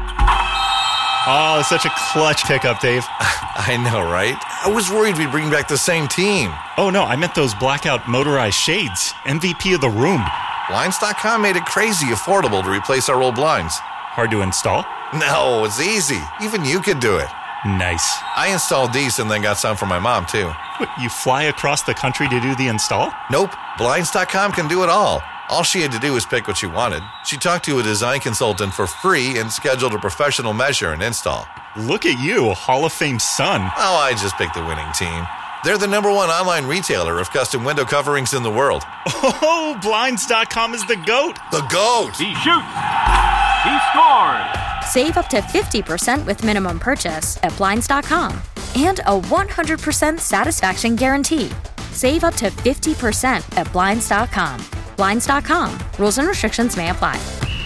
Oh, such a clutch pickup, Dave. I know, right? I was worried we'd bring back the same team. Oh, no, I meant those blackout motorized shades. M V P of the room. Blinds dot com made it crazy affordable to replace our old blinds. Hard to install? No, it's easy. Even you could do it. Nice. I installed these and then got some for my mom, too. What, you fly across the country to do the install? Nope. Blinds dot com can do it all. All she had to do was pick what she wanted. She talked to a design consultant for free and scheduled a professional measure and install. Look at you, Hall of Fame son. Oh, I just picked the winning team. They're the number one online retailer of custom window coverings in the world. Oh, Blinds dot com is the GOAT. The GOAT! He shoots. He scores. Save up to fifty percent with minimum purchase at Blinds dot com. And a one hundred percent satisfaction guarantee. Save up to fifty percent at Blinds dot com. Blinds dot com. Rules and restrictions may apply.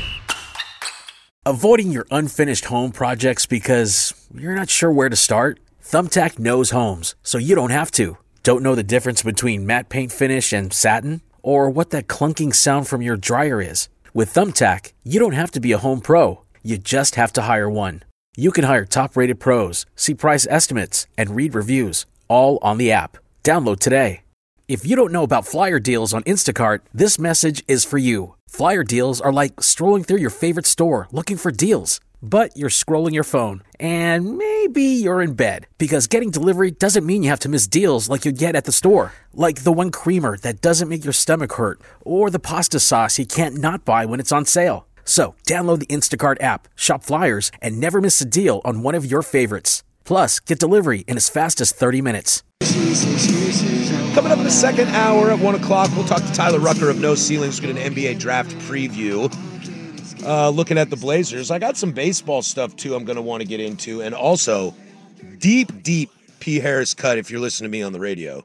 Avoiding your unfinished home projects because you're not sure where to start? Thumbtack knows homes, so you don't have to. Don't know the difference between matte paint finish and satin? Or what that clunking sound from your dryer is? With Thumbtack, you don't have to be a home pro. You just have to hire one. You can hire top-rated pros, see price estimates, and read reviews, all on the app. Download today. If you don't know about flyer deals on Instacart, this message is for you. Flyer deals are like strolling through your favorite store looking for deals. But you're scrolling your phone, and maybe you're in bed, because getting delivery doesn't mean you have to miss deals like you get at the store. Like the one creamer that doesn't make your stomach hurt, or the pasta sauce you can't not buy when it's on sale. So download the Instacart app, shop flyers, and never miss a deal on one of your favorites. Plus, get delivery in as fast as thirty minutes. Coming up in the second hour at one o'clock, we'll talk to Tyler Rucker of No Ceilings. We'll get an N B A draft preview. Uh, looking at the Blazers, I got some baseball stuff, too, I'm going to want to get into. And also, deep, deep P. Harris cut if you're listening to me on the radio.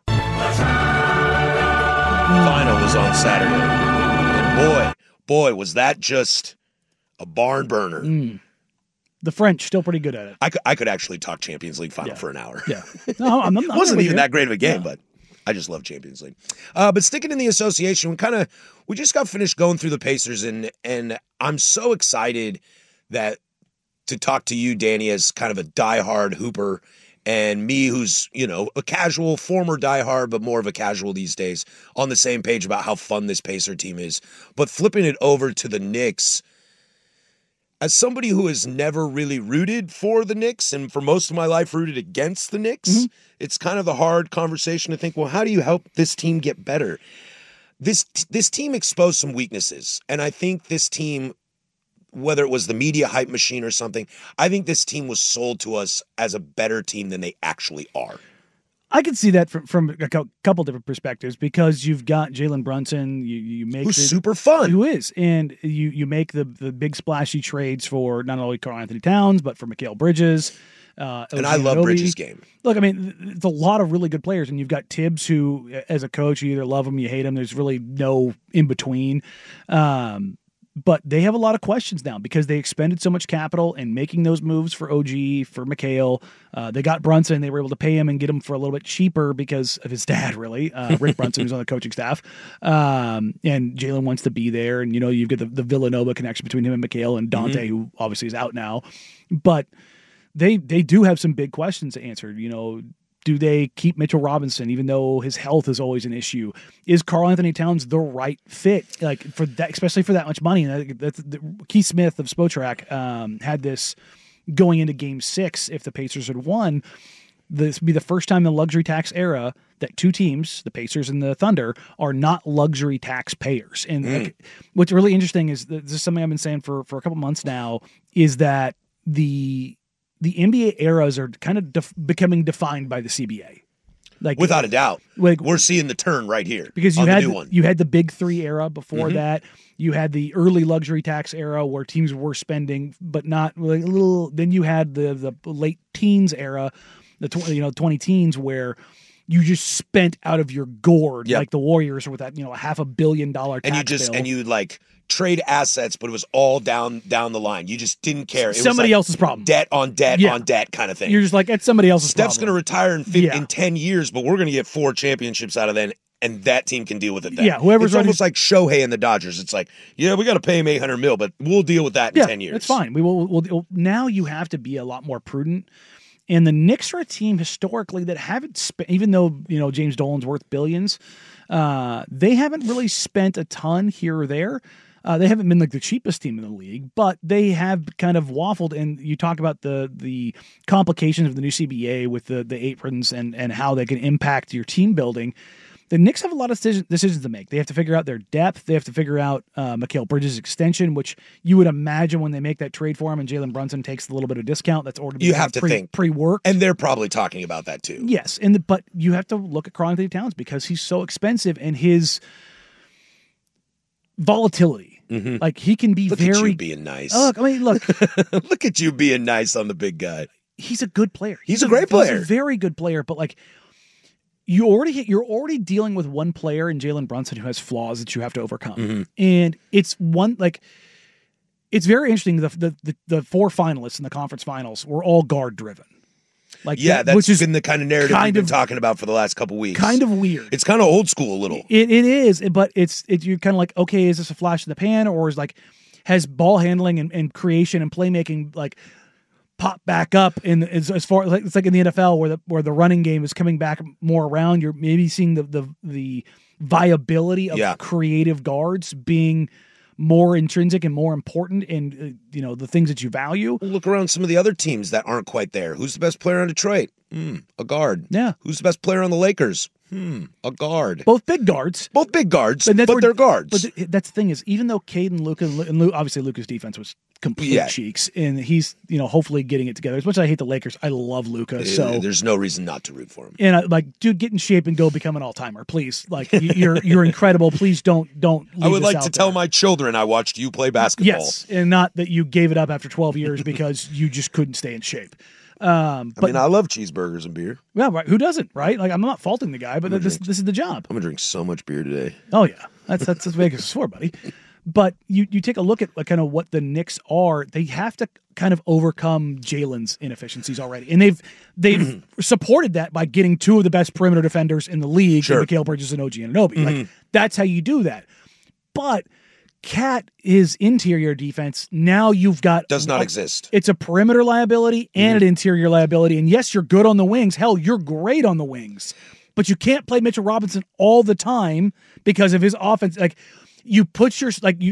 Final was on Saturday. And boy, boy, was that just a barn burner. Mm. The French, still pretty good at it. I could, I could actually talk Champions League final yeah. for an hour. Yeah. No, I'm, I'm, it wasn't even you. that great of a game, yeah. but I just love Champions League. Uh, but sticking in the association, we kind of we just got finished going through the Pacers, and and I'm so excited that to talk to you, Danny, as kind of a diehard hooper, and me, who's you know a casual, former diehard, but more of a casual these days, on the same page about how fun this Pacer team is. But flipping it over to the Knicks, as somebody who has never really rooted for the Knicks and for most of my life rooted against the Knicks, mm-hmm. it's kind of the hard conversation to think, well, how do you help this team get better? This this team exposed some weaknesses, and I think this team, whether it was the media hype machine or something, I think this team was sold to us as a better team than they actually are. I can see that from, from a couple different perspectives because you've got Jalen Brunson, you you make who's the, super fun, who is, and you you make the the big splashy trades for not only Karl Anthony Towns but for Mikal Bridges. Uh, and I love Bridges' game. Look, I mean, it's a lot of really good players, and you've got Tibbs, who, as a coach, you either love him, you hate him. There's really no in between. Um, But they have a lot of questions now because they expended so much capital in making those moves for O G, for Mikal. Uh, they got Brunson. They were able to pay him and get him for a little bit cheaper because of his dad, really. Uh, Rick Brunson, who's on the coaching staff. Um, and Jalen wants to be there. And, you know, you've got the, the Villanova connection between him and Mikal and Dante, mm-hmm. who obviously is out now. But they they do have some big questions to answer. You know, do they keep Mitchell Robinson, even though his health is always an issue? Is Karl Anthony Towns the right fit, like for that, especially for that much money? And that's the, Keith Smith of Spotrac um, had this going into Game Six. If the Pacers had won, this would be the first time in the luxury tax era that two teams, the Pacers and the Thunder, are not luxury taxpayers. And mm. like, what's really interesting is that this is something I've been saying for for a couple months now, is that the the N B A eras are kind of def- becoming defined by the C B A. Like without a doubt, like we're seeing the turn right here because you on had the new the, one. You had the Big Three era before mm-hmm. that. You had the early luxury tax era where teams were spending, but not like a little. Then you had the the late teens era, the tw- you know twenty teens where you just spent out of your gourd, yep. like the Warriors with that you know a half a billion dollar tax and you just bill. and you like. Trade assets, but it was all down down the line. You just didn't care. It somebody was like else's problem. Debt on debt yeah. on debt kind of thing. You're just like, it's somebody else's Steph's problem. going to retire in, fifty, yeah. in ten years, but we're going to get four championships out of then, and that team can deal with it then. Yeah, whoever's It's running... almost like Shohei and the Dodgers. It's like, yeah, we got to pay him eight hundred mil, but we'll deal with that in yeah, ten years. It's fine. We will. We'll, we'll, now you have to be a lot more prudent. And the Knicks are a team historically that haven't spent, even though, you know, James Dolan's worth billions, uh, they haven't really spent a ton here or there. Uh, they haven't been like the cheapest team in the league, but they have kind of waffled. And you talk about the the complications of the new C B A with the the aprons and and how they can impact your team building. The Knicks have a lot of decision, decisions to make. They have to figure out their depth. They have to figure out uh, Mikal Bridges' extension, which you would imagine when they make that trade for him and Jalen Brunson takes a little bit of discount. That's already you have to pre, think pre-work, and they're probably talking about that too. Yes, and the, but you have to look at Karl Anthony Towns because he's so expensive and his volatility. Mm-hmm. Like he can be look very at you being nice. Oh, look, I mean, look, look at you being nice on the big guy. He's a good player. He's, he's a great a, player. He's a very good player. But like, you already you're already dealing with one player in Jalen Brunson who has flaws that you have to overcome, mm-hmm. and it's one like it's very interesting. The, the the the four finalists in the conference finals were all guard driven. Like yeah, that, that's which is been the kind of narrative kind we've been of, talking about for the last couple weeks. Kind of weird. It's kind of old school a little. It it is, but it's it, you're kind of like, okay, is this a flash in the pan, or is like has ball handling and, and creation and playmaking like pop back up in as, as far like it's like in the N F L where the where the running game is coming back more around. You're maybe seeing the the the viability of yeah. creative guards being more intrinsic and more important in uh, you know the things that you value. Look around some of the other teams that aren't quite there. Who's the best player on Detroit? Hmm, a guard. Yeah. Who's the best player on the Lakers? Hmm, a guard. Both big guards. Both big guards, but, but where, they're guards. But th- that's the thing is, even though Cade and Luka, and Lu- obviously Luka's defense was complete yeah. cheeks, and he's you know hopefully getting it together. As much as I hate the Lakers, I love Luka. So there's no reason not to root for him. And I, like, dude, get in shape and go become an all timer, please. Like, you're you're incredible. Please don't don't. Leave I would this like out to there. tell my children I watched you play basketball. Yes, and not that you gave it up after twelve years because you just couldn't stay in shape. Um, but, I mean, I love cheeseburgers and beer. Well, right, who doesn't, right? Like, I'm not faulting the guy, but this drink, this is the job. I'm gonna drink so much beer today. Oh yeah, that's that's what Vegas is for, buddy. But you you take a look at like kind of what the Knicks are. They have to kind of overcome Jalen's inefficiencies already, and they've they've supported that by getting two of the best perimeter defenders in the league, sure. Mikal Bridges and O G Anunoby. Mm-hmm. Like that's how you do that. But Cat is interior defense. Now you've got does not a, exist. It's a perimeter liability and mm-hmm. an interior liability. And yes, you're good on the wings. Hell, you're great on the wings. But you can't play Mitchell Robinson all the time because of his offense. Like you put your like you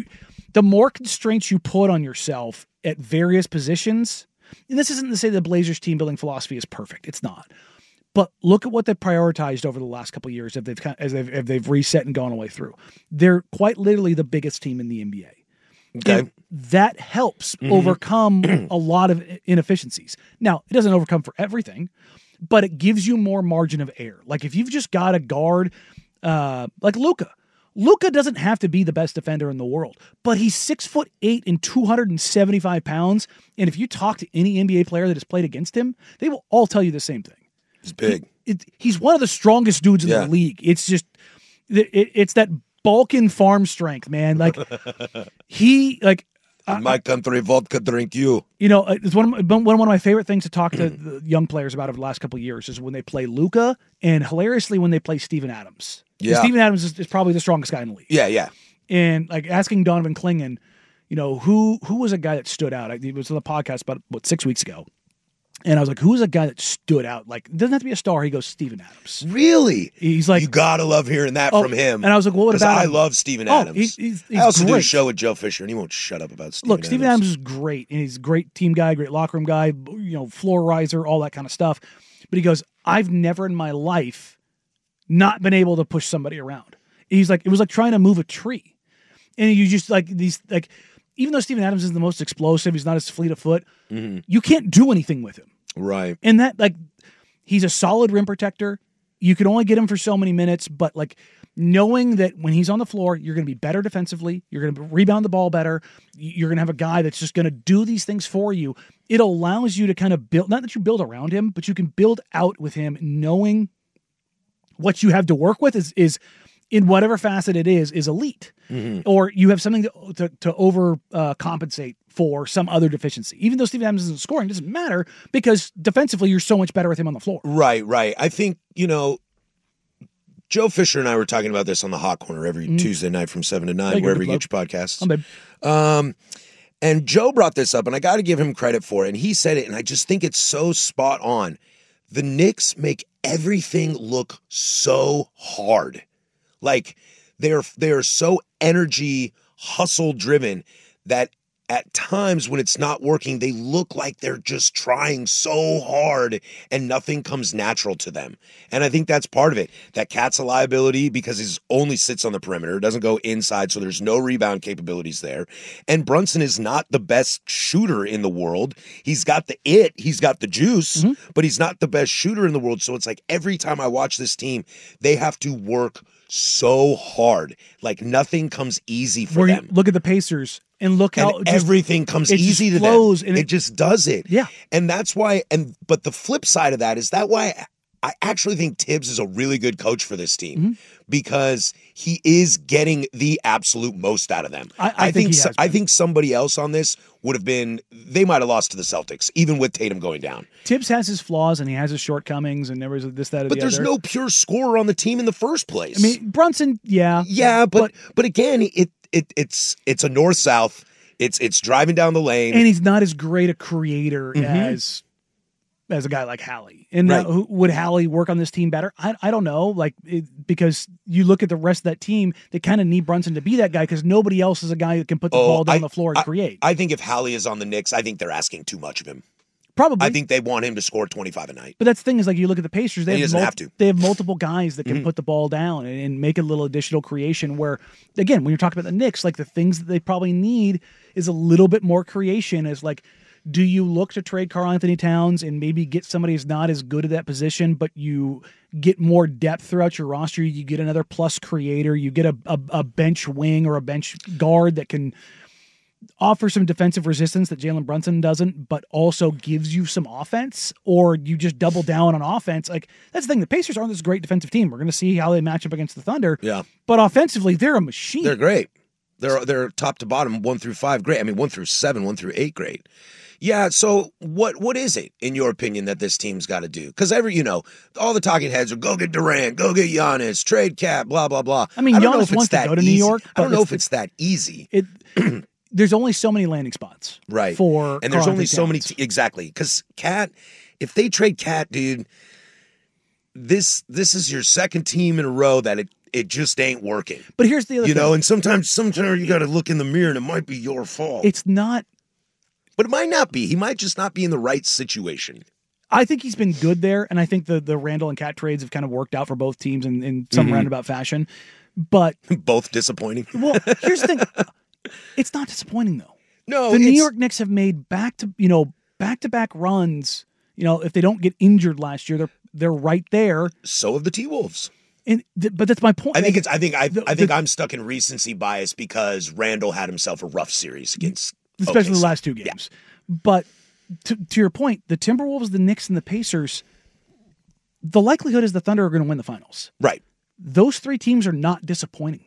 the more constraints you put on yourself at various positions, and this isn't to say the Blazers team building philosophy is perfect. It's not. But look at what they've prioritized over the last couple of years as they've, as they've, as they've reset and gone away through. They're quite literally the biggest team in the N B A. Okay. And that helps Mhm. overcome a lot of inefficiencies. Now, it doesn't overcome for everything, but it gives you more margin of error. Like if you've just got a guard uh, like Luka, Luka doesn't have to be the best defender in the world, but he's six foot eight and two hundred seventy-five pounds. And if you talk to any N B A player that has played against him, they will all tell you the same thing. He's big. He, it, he's one of the strongest dudes in Yeah. the league. It's just, it, it's that Balkan farm strength, man. Like he, like, In my country, vodka drink you. you know, it's one of my, one of my favorite things to talk to the young players about over the last couple of years is when they play Luka and hilariously when they play Steven Adams. 'Cause Yeah. Steven Adams is, is probably the strongest guy in the league. Yeah, yeah. And like asking Donovan Clingan, you know, who who was a guy that stood out? I, it was on the podcast about what six weeks ago, and I was like, who was a guy that stood out? Like, it doesn't have to be a star. He goes, Steven Adams. Really? He's like, you gotta love hearing that Oh, from him. and I was like, well, what 'Cause about I him? love Steven Oh, Adams. he's- he's- he's I also do a great. show with Joe Fisher, and he won't shut up about Steven Look, Adams. Steven Adams is great, and he's a great team guy, great locker room guy, you know, floor riser, all that kind of stuff. But he goes, I've never in my life not been able to push somebody around. He's like, it was like trying to move a tree. And you just like these, like, even though Steven Adams is the most explosive, he's not as fleet of foot, Mm-hmm. you can't do anything with him. Right. And that, like, he's a solid rim protector. You can only get him for so many minutes, but like knowing that when he's on the floor, you're going to be better defensively, you're going to rebound the ball better, you're going to have a guy that's just going to do these things for you. It allows you to kind of build, not that you build around him, but you can build out with him, knowing what you have to work with is is in whatever facet it is, is elite. Mm-hmm. Or you have something to to, to over uh, compensate for some other deficiency. Even though Steven Adams isn't scoring, it doesn't matter because defensively you're so much better with him on the floor. Right, right. I think, you know, Joe Fisher and I were talking about this on the Hot Corner every Mm. Tuesday night from seven to nine, Thank you, wherever good you get your luck. podcasts. Oh, babe. Um, and Joe brought this up, and I got to give him credit for it. And he said it, and I just think it's so spot on. The Knicks make everything look so hard. Like they're they're so energy hustle driven that at times when it's not working, they look like they're just trying so hard and nothing comes natural to them. And I think that's part of it. That Cat's a liability because he only sits on the perimeter, doesn't go inside, so there's no rebound capabilities there. And Brunson is not the best shooter in the world. He's got the it, he's got the juice, Mm-hmm. but he's not the best shooter in the world. So it's like every time I watch this team, they have to work so hard. Like nothing comes easy for Where you them. look at the Pacers and look how And just- everything comes it just easy to flows them. and it, it- just does it. Yeah. And that's why, and but the flip side of that is that why I actually think Tibbs is a really good coach for this team Mm-hmm. because he is getting the absolute most out of them. I- I think he so- has I think somebody else on this would have been, they might have lost to the Celtics, even with Tatum going down. Tibbs has his flaws and he has his shortcomings and there was this, that, or But the there's other. no pure scorer on the team in the first place. I mean, Brunson, yeah. yeah, but but again, it it it's it's a north south. It's it's driving down the lane. And he's not as great a creator Mhm. as as a guy like Hallie. And Right. now, who, would Hallie work on this team better? I, I don't know. Like it, because you look at the rest of that team, they kind of need Brunson to be that guy because nobody else is a guy that can put the Oh, ball down I- the floor and I- create. I think if Hallie is on the Knicks, I think they're asking too much of him. Probably. I think they want him to score twenty-five a night. But that's the thing is like you look at the Pacers, they And he have, doesn't mul- have to. they have multiple guys that can Mhm. put the ball down and, and make a little additional creation where, again, when you're talking about the Knicks, like the things that they probably need is a little bit more creation is like, do you look to trade Karl Anthony Towns and maybe get somebody who's not as good at that position, but you get more depth throughout your roster? You get another plus creator, you get a, a, a bench wing or a bench guard that can offer some defensive resistance that Jalen Brunson doesn't, but also gives you some offense, or you just double down on offense. Like that's the thing. The Pacers aren't this great defensive team. We're going to see how they match up against the Thunder. Yeah. But offensively, they're a machine. They're great. They're they're top to bottom, one through five, great. I mean, one through seven, one through eight, great. Yeah. So what what is it in your opinion that this team's got to do? Because every you know all the talking heads are go get Durant, go get Giannis, trade Cap, blah blah blah. I mean, I don't know Giannis if it's wants to that go to New easy. York, I don't but know it's if it's that easy. It there's only so many landing spots, Right. For and there's Karl only Anthony so many Towns. t- exactly because Cat, if they trade Cat, dude, this this is your second team in a row that it it just ain't working. But here's the other you thing. know, and sometimes sometimes you got to look in the mirror and it might be your fault. It's not. But it might not be. He might just not be in the right situation. I think he's been good there, and I think the the Randall and Cat trades have kind of worked out for both teams in, in some Mhm. roundabout fashion. But both disappointing. Well, here's the thing. It's not disappointing though. No, the New it's- York Knicks have made back to you know back to back runs. You know, if they don't get injured last year, they're they're right there. So have the T-Wolves. And th- but that's my point. I think Like, it's. I think I. the- I think the- I'm stuck in recency bias because Randall had himself a rough series against, especially O K C. the last two games. But to, to your point, the Timberwolves, the Knicks, and the Pacers, the likelihood is the Thunder are going to win the finals. Right. Those three teams are not disappointing.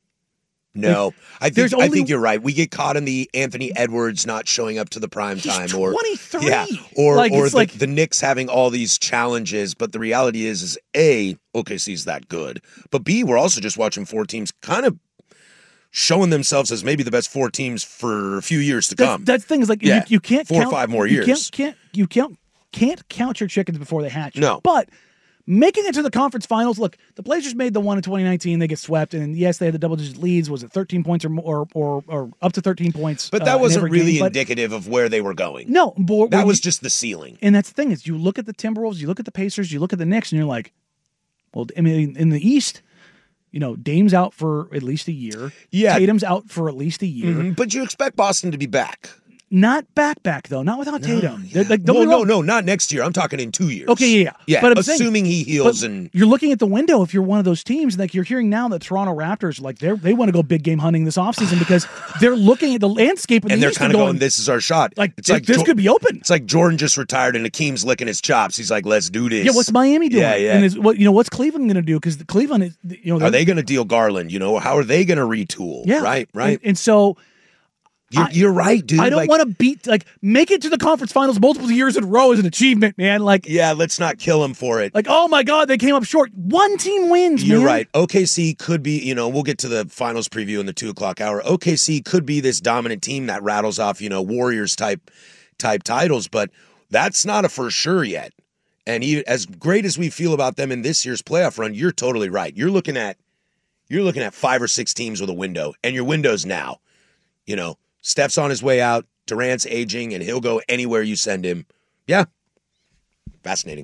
No, Like, I think there's I only- think you're right. We get caught in the Anthony Edwards not showing up to the prime He's time, or twenty-three. yeah, or Like, or it's the, like- the Knicks having all these challenges. But the reality is, is A, O K C's that good, but B, we're also just watching four teams kind of showing themselves as maybe the best four teams for a few years to That's, come. that's the thing is like Yeah, you, you can't four count, or five more you years. Can't, can't you can't can't count your chickens before they hatch. No. but making it to the conference finals. Look, the Blazers made the one in twenty nineteen. They get swept, and yes, they had the double digit leads. Was it thirteen points or more, or or up to thirteen points? But uh, that in wasn't every game, really but- indicative of where they were going. No, but that when was you- just the ceiling. And that's the thing is, you look at the Timberwolves, you look at the Pacers, you look at the Knicks, and you're like, well, I mean, in the East, you know, Dame's out for at least a year. Yeah. Tatum's out for at least a year. Mhm, But you expect Boston to be back. Not back back though, not without Tatum. They're- Like, don't Well, get me no, wrong. no, not next year. I'm talking in two years. Okay, yeah, yeah. Yeah, But I'm saying- assuming he heals but and you're looking at the window if you're one of those teams, like you're hearing now that Toronto Raptors, like they they want to go big game hunting this offseason because they're looking at the landscape of and the they're East kind and of going, going, this is our shot. Like, it's this- like this Jo- could be open. It's like Jordan just retired and Akeem's licking his chops. He's like, let's do this. yeah, what's Miami doing? Yeah, yeah. And is what you know what's Cleveland going to do? Because the Cleveland is you know Are they going to deal Garland? You know, how are they going to retool? yeah Right, right. And, and so You're, I- you're right, dude. I don't Like, want to beat like make it to the conference finals multiple years in a row is an achievement, man. Like yeah, let's not kill him for it. like oh my god, they came up short. One team wins. You're man. right. O K C could be, you know, we'll get to the finals preview in the two o'clock hour. O K C could be this dominant team that rattles off, you know, Warriors type type titles, but that's not a for sure yet. And even, as great as we feel about them in this year's playoff run, you're totally right. You're looking at you're looking at five or six teams with a window, and your window's now. You know, Steph's on his way out, Durant's aging, and he'll go anywhere you send him. Yeah. Fascinating.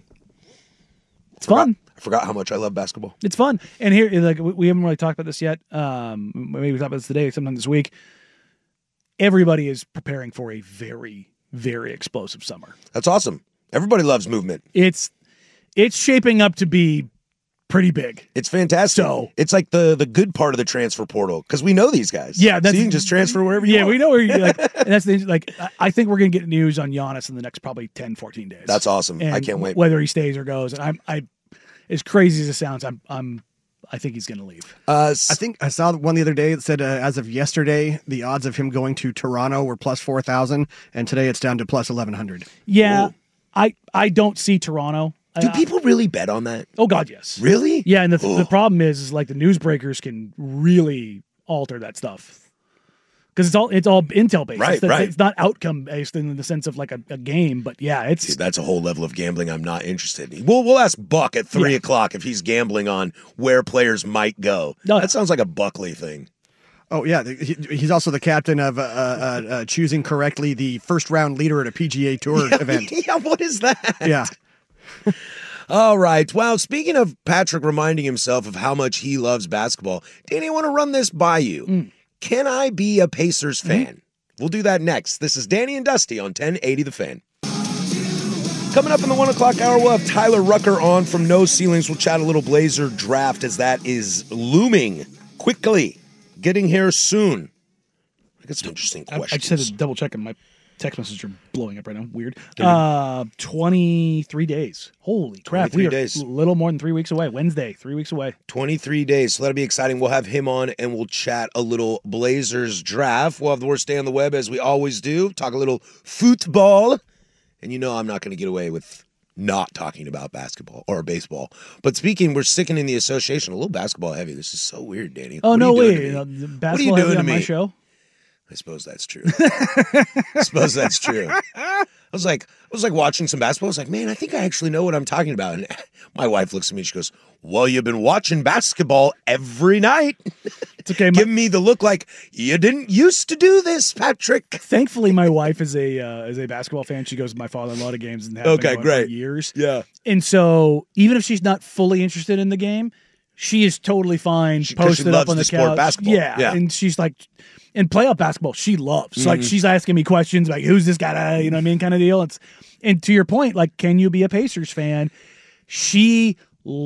It's fun. I forgot how much I love basketball. It's fun. And here, like, we we haven't really talked about this yet. Um, maybe we talk about this today, sometime this week. Everybody is preparing for a very, very explosive summer. That's awesome. Everybody loves movement. It's it's shaping up to be pretty big. It's fantastic. So- it's like the the good part of the transfer portal because we know these guys. Yeah, that's so you can just transfer wherever you yeah, want. we know where you like. And that's the, like I- I think we're gonna get news on Giannis in the next probably ten, fourteen days. That's awesome. I And can't wait. Whether he stays or goes, and I'm I, as crazy as it sounds, I'm I'm I think he's gonna leave. Uh, I think I saw one the other day that said uh, as of yesterday, the odds of him going to Toronto were plus four thousand, and today it's down to plus eleven hundred. Yeah, I I don't see Toronto. Do I- people really bet on that? Oh God, yes. Really? Yeah, and the, Ugh. the problem is, is like the newsbreakers can really alter that stuff because it's all it's all intel based. Right, it's, the- right. It's not outcome based in the sense of like a, a game, but yeah, it's Dude, that's a whole level of gambling I'm not interested in. We'll, we'll ask Buck at three Yeah. o'clock if he's gambling on where players might go. No. That sounds like a Buckley thing. Oh yeah, the- he, he's also the captain of uh, uh, uh, choosing correctly the first round leader at a P G A Tour event. Yeah, what is that? Yeah. All right. Well, speaking of Patrick reminding himself of how much he loves basketball, Danny, I want to run this by you. Mm. Can I be a Pacers fan? We'll do that next. This is Danny and Dusty on ten eighty The Fan. Coming up in the one o'clock hour, we'll have Tyler Rucker on from No Ceilings. We'll chat a little Blazer draft as that is looming quickly, getting here soon. I got some interesting I, I questions. just had to double check, and my text messages are blowing up right now. Weird. Uh, twenty-three days. Holy crap! twenty-three We are days. a little more than three weeks away. Wednesday, three weeks away. twenty-three days, so that'll be exciting. We'll have him on and we'll chat a little Blazers draft. We'll have the worst day on the web as we always do, talk a little football. And you know I'm not going to get away with not talking about basketball or baseball. But speaking, we're sticking in the association, a little basketball heavy. This is so weird, Danny. Oh What are no you doing way! to me? Uh, What are you basketball doing heavy to on my me? show. I suppose that's true. I suppose that's true. I was like, I was like watching some basketball. I was like, man, I think I actually know what I'm talking about. And my wife looks at me. She goes, well, you've been watching basketball every night. It's okay. Give me the look like you didn't used to do this, Patrick. Thankfully, my wife is a uh, is a basketball fan. She goes to my father-in-law to games and has okay, been going great. for years. Yeah. And so even if she's not fully interested in the game, she is totally fine She- 'cause she posted loves up on the, the sport couch. basketball. Yeah. Yeah. And she's like, and playoff basketball, she loves. So like Mhm. she's asking me questions like, who's this guy? You know what I mean? Kind of deal. It's and to your point, like, can you be a Pacers fan? She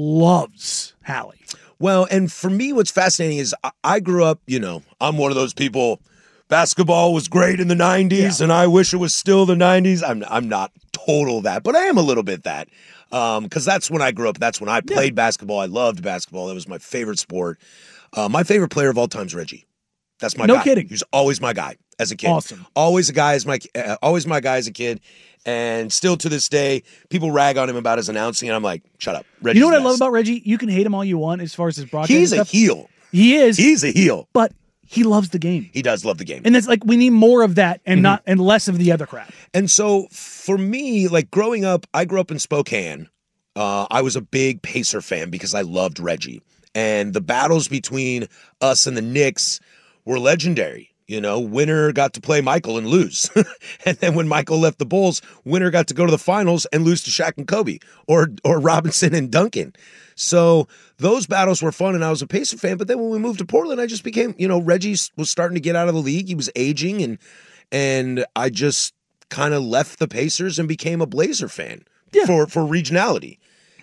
loves Hallie. Well, and for me, what's fascinating is I, I grew up, you know, I'm one of those people, basketball was great in the nineties, and I wish it was still the nineties. I'm I'm not total that, but I am a little bit that. Um, because that's when I grew up. That's when I played basketball. I loved basketball. That was my favorite sport. Uh, my favorite player of all time is Reggie. That's my No guy. kidding. He was always my guy as a kid. Awesome. Always a guy as my uh, always my guy as a kid. And still to this day, people rag on him about his announcing, and I'm like, shut up. Reggie's you know what the I love best. about Reggie? You can hate him all you want as far as his broadcast. He's a stuff. heel. He is. He's a heel. But he loves the game. He does love the game. And that's like we need more of that and Mhm. not and less of the other crap. And so for me, like growing up, I grew up in Spokane. Uh, I was a big Pacer fan because I loved Reggie. And the battles between us and the Knicks were legendary. You know, winner got to play Michael and lose. And then when Michael left the Bulls, winner got to go to the finals and lose to Shaq and Kobe or or Robinson and Duncan. So those battles were fun, and I was a Pacer fan. But then when we moved to Portland, I just became, you know, Reggie was starting to get out of the league. He was aging, and and I just kind of left the Pacers and became a Blazer fan for, for regionality.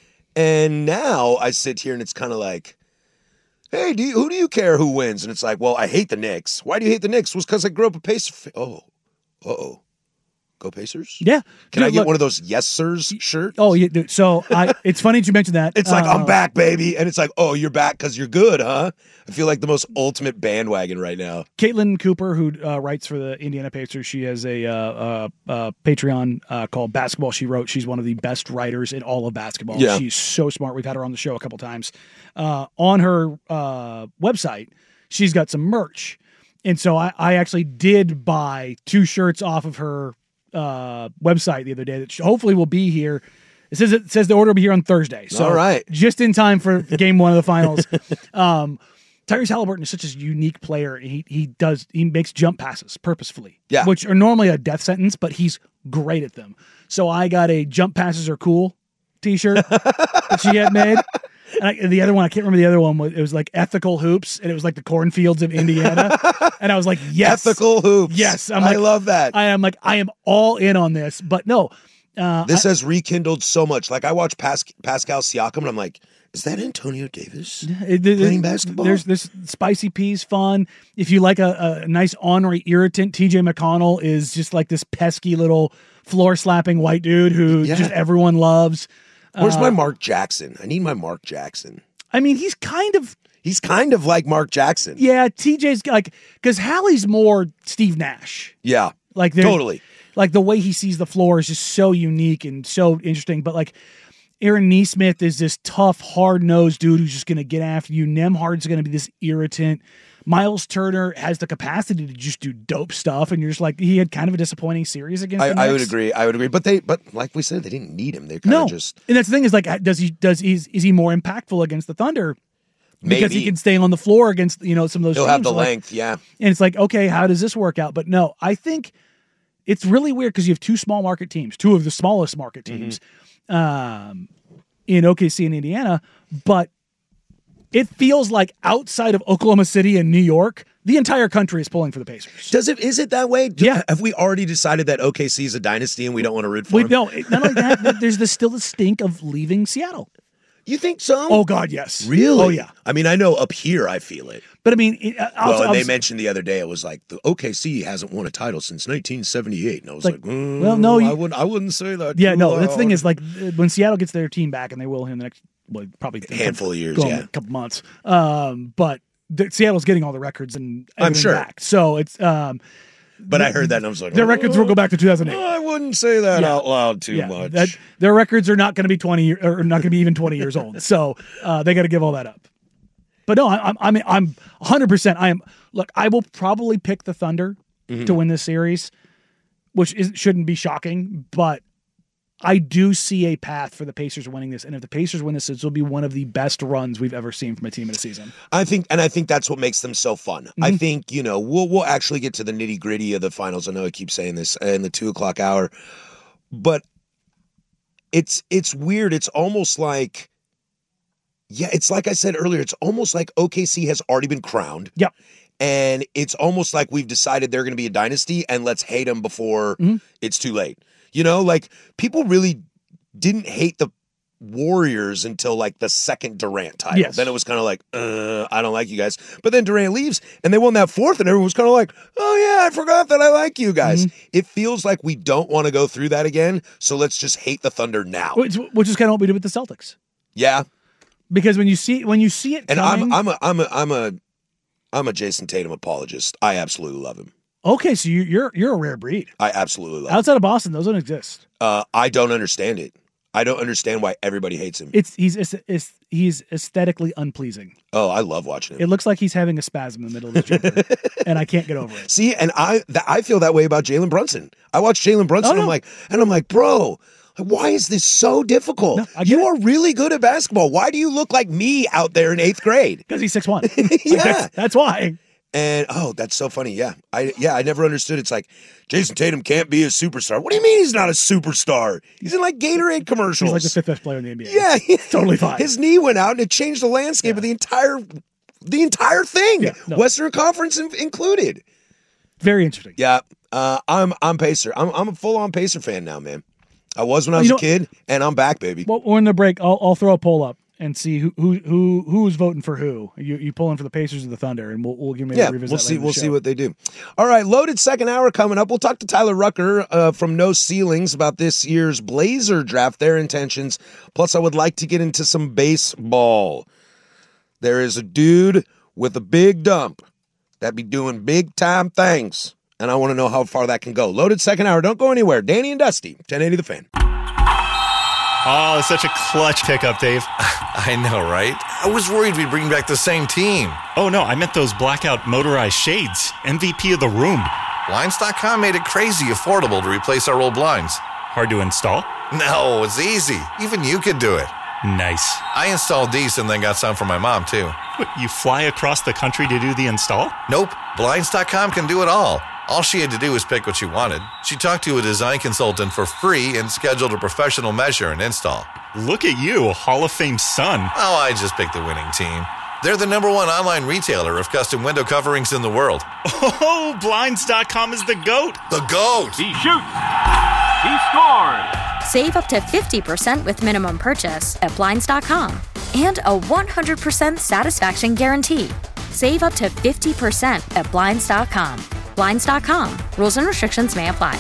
And now I sit here and it's kind of like, hey, do you, who do you care who wins? And it's like, well, I hate the Knicks. Why do you hate the Knicks? It was because I grew up a Pacer fan. Oh, uh-oh. Go Pacers? Yeah. Can I Dude, get look- one of those yes sirs shirt? Oh, yeah. Dude, so I, it's funny that you mentioned that. It's like, Uh, I'm back, baby. And it's like, oh, you're back because you're good, huh? I feel like the most ultimate bandwagon right now. Caitlin Cooper, who uh, writes for the Indiana Pacers, she has a uh, uh, uh, Patreon uh, called Basketball She Wrote. She's one of the best writers in all of basketball. Yeah. She's so smart. We've had her on the show a couple times. Uh, on her uh, website, she's got some merch. And so I, I actually did buy two shirts off of her uh, website the other day that hopefully will be here. It says it says the order will be here on Thursday. So All right. just in time for game one of the finals. um, Tyrese Halliburton is such a unique player. He he does he makes jump passes purposefully, Yeah. which are normally a death sentence, but he's great at them. So I got a jump passes are cool T-shirt that she had made. And, I, and the other one, I can't remember the other one. Was, it was like ethical hoops, and it was like the cornfields of Indiana. And I was like, yes, Ethical hoops. yes. I'm I like, love that. I am like, I am all in on this. But no, uh, This I- has rekindled so much. Like I watch Pas- Pascal Siakam, and I'm like, is that Antonio Davis It- it- playing basketball? There's this spicy peas fun. If you like a, a nice ornery irritant, T J McConnell is just like this pesky little floor slapping white dude who Yeah. just everyone loves. Where's Uh, my Mark Jackson? I need my Mark Jackson. I mean, he's kind of He's kind of like Mark Jackson. yeah. T J's like because Hallie's more Steve Nash. Yeah. Like they're- Totally. Like the way he sees the floor is just so unique and so interesting. But like Aaron Neesmith is this tough, hard nosed dude who's just going to get after you. Nemhard's going to be this irritant. Miles Turner has the capacity to just do dope stuff, and you're just like he had kind of a disappointing series against. I, the I would Knicks. agree. I would agree. But they, but like we said, they didn't need him. They kind No, of just and that's the thing is like, does he does is is he more impactful against the Thunder because he Maybe. can stay on the floor against you know some of those. he'll have teams, the like- length. Yeah. and it's like, okay, how does this work out? But no, I think it's really weird because you have two small market teams, two of the smallest market teams, um, in O K C and Indiana, but it feels like outside of Oklahoma City and New York, the entire country is pulling for the Pacers. Does it? Is it that way? Do- Yeah. Have we already decided that O K C is a dynasty and we don't want to root for We them? no, it- not only that, th- there's the, still the stink of leaving Seattle. You think so? Oh God, yes. Really? Oh yeah. I mean, I know up here I feel it. But I mean, it, uh, Well, also, and they obviously- mentioned the other day it was like the O K C hasn't won a title since nineteen seventy-eight, and I was Like, like, mm, well, no, you- I wouldn't. I wouldn't say that. Yeah, too no. The loud. thing is, like, uh, when Seattle gets their team back, and they will in the next, well, probably a Handful of years, couple, yeah. a couple months. Um, but the, Seattle's getting all the records and I'm everything sure. back. So it's, um, But I heard that and I was like, their oh, records will go back to two thousand eight. I wouldn't say that Yeah. out loud too Yeah, much. that- their records are not going to be twenty year, or not going to be even twenty years old. So uh, they got to give all that up. But no, I, I'm I'm I'm one hundred percent. I am look. I will probably pick the Thunder mm-hmm. to win this series, which is, shouldn't be shocking, but I do see a path for the Pacers winning this. And if the Pacers win this, this will be one of the best runs we've ever seen from a team in a season. I think, and I think that's what makes them so fun. Mm-hmm. I think, you know, we'll, we'll actually get to the nitty gritty of the finals. I know I keep saying this in the two o'clock hour, but it's, it's weird. It's almost like, yeah, it's like I said earlier, it's almost like O K C has already been crowned. Yep. And it's almost like we've decided they're going to be a dynasty and let's hate them before mm-hmm. it's too late. You know, like people really didn't hate the Warriors until like the second Durant title. Yes. Then it was kind of like, uh, I don't like you guys. But then Durant leaves and they won that fourth and everyone was kind of like, oh yeah, I forgot that I like you guys. Mm-hmm. It feels like we don't want to go through that again. So let's just hate the Thunder now. Which, which is kind of what we did with the Celtics. Yeah. Because when you see when you see it and coming, I'm I'm a I'm a I'm a I'm a Jason Tatum apologist. I absolutely love him. Okay, so you, you're you're a rare breed. I absolutely love Outside him. of Boston, those don't exist. Uh, I don't understand it. I don't understand why everybody hates him. It's he's it's, it's, he's aesthetically unpleasing. Oh, I love watching him. It looks like he's having a spasm in the middle of the jumper, and I can't get over it. See, and I th- I feel that way about Jalen Brunson. I watch Jalen Brunson, oh, no. and I'm like, and I'm like, bro. Why is this so difficult? No, you it. are really good at basketball. Why do you look like me out there in eighth grade? Because he's six one. Yeah. Like that's, that's why. And, oh, that's so funny. Yeah. I yeah, I never understood. It's like, Jason Tatum can't be a superstar. What do you mean he's not a superstar? He's in, like, Gatorade commercials. He's like the fifth best player in the N B A. Yeah. It's totally fine. His knee went out, and it changed the landscape yeah. of the entire the entire thing, yeah, no. Western Conference in- included. Very interesting. Yeah. Uh, I'm I'm Pacer. I'm, I'm a full-on Pacer fan now, man. I was when I was you a kid, and I'm back, baby. Well, we're in the break. I'll, I'll throw a poll up and see who who who who's voting for who. You you pulling for the Pacers or the Thunder, and we'll we'll give maybe yeah, revisit we'll that see. later We'll in the see show. what they do. All right, loaded second hour coming up. We'll talk to Tyler Rucker uh, from No Ceilings about this year's Blazer draft, their intentions. Plus, I would like to get into some baseball. There is a dude with a big dump that be doing big time things. And I want to know how far that can go. Loaded second hour. Don't go anywhere. Danny and Dusty, ten eighty The Fan. Oh, such a clutch pickup, Dave. I know, right? I was worried we'd bring back the same team. Oh, no, I meant those blackout motorized shades. M V P of the room. Blinds dot com made it crazy affordable to replace our old blinds. Hard to install? No, it's easy. Even you could do it. Nice. I installed these and then got some for my mom, too. What, you fly across the country to do the install? Nope. Blinds dot com can do it all. All she had to do was pick what she wanted. She talked to a design consultant for free and scheduled a professional measure and install. Look at you, Hall of Fame son. Oh, I just picked the winning team. They're the number one online retailer of custom window coverings in the world. Oh, Blinds dot com is the GOAT. The GOAT. He shoots. He scores. Save up to fifty percent with minimum purchase at Blinds dot com. And a one hundred percent satisfaction guarantee. Save up to fifty percent at Blinds dot com. Blinds dot com. Rules and restrictions may apply.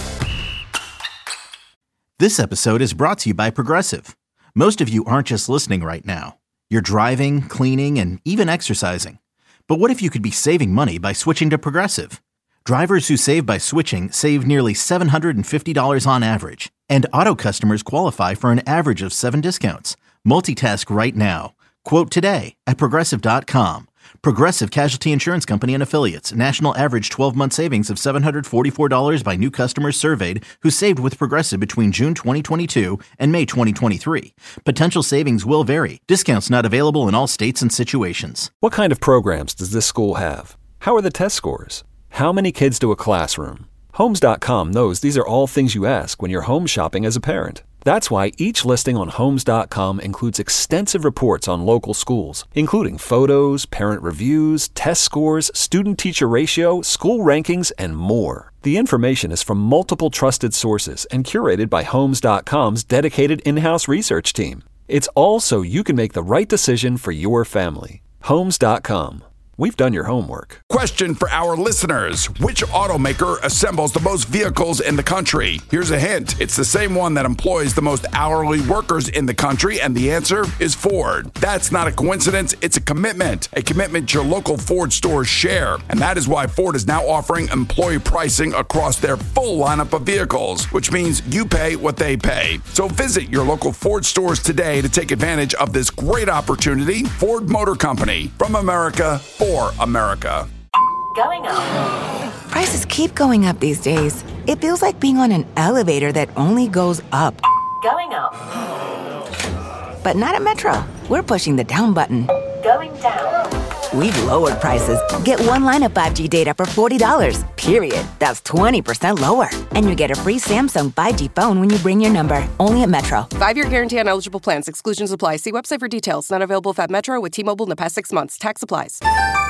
This episode is brought to you by Progressive. Most of you aren't just listening right now. You're driving, cleaning, and even exercising. But what if you could be saving money by switching to Progressive? Drivers who save by switching save nearly seven hundred fifty dollars on average. And auto customers qualify for an average of seven discounts. Multitask right now. Quote today at Progressive dot com. Progressive Casualty Insurance Company and Affiliates. National average twelve-month savings of seven hundred forty-four dollars by new customers surveyed who saved with Progressive between June twenty twenty-two and May twenty twenty-three. Potential savings will vary. Discounts not available in all states and situations. What kind of programs does this school have? How are the test scores? How many kids do a classroom? Homes dot com knows these are all things you ask when you're home shopping as a parent. That's why each listing on Homes dot com includes extensive reports on local schools, including photos, parent reviews, test scores, student-teacher ratio, school rankings, and more. The information is from multiple trusted sources and curated by Homes dot com's dedicated in-house research team. It's all so you can make the right decision for your family. Homes dot com. We've done your homework. Question for our listeners. Which automaker assembles the most vehicles in the country? Here's a hint. It's the same one that employs the most hourly workers in the country, and the answer is Ford. That's not a coincidence. It's a commitment. A commitment your local Ford stores share. And that is why Ford is now offering employee pricing across their full lineup of vehicles, which means you pay what they pay. So visit your local Ford stores today to take advantage of this great opportunity. Ford Motor Company. From America, for America. Going up. Prices keep going up these days. It feels like being on an elevator that only goes up. Going up. But not at Metro. We're pushing the down button. Going down. We've lowered prices. Get one line of five G data for forty dollars, period. That's twenty percent lower. And you get a free Samsung five G phone when you bring your number. Only at Metro. Five-year guarantee on eligible plans. Exclusions apply. See website for details. Not available at Metro with T-Mobile in the past six months. Tax applies.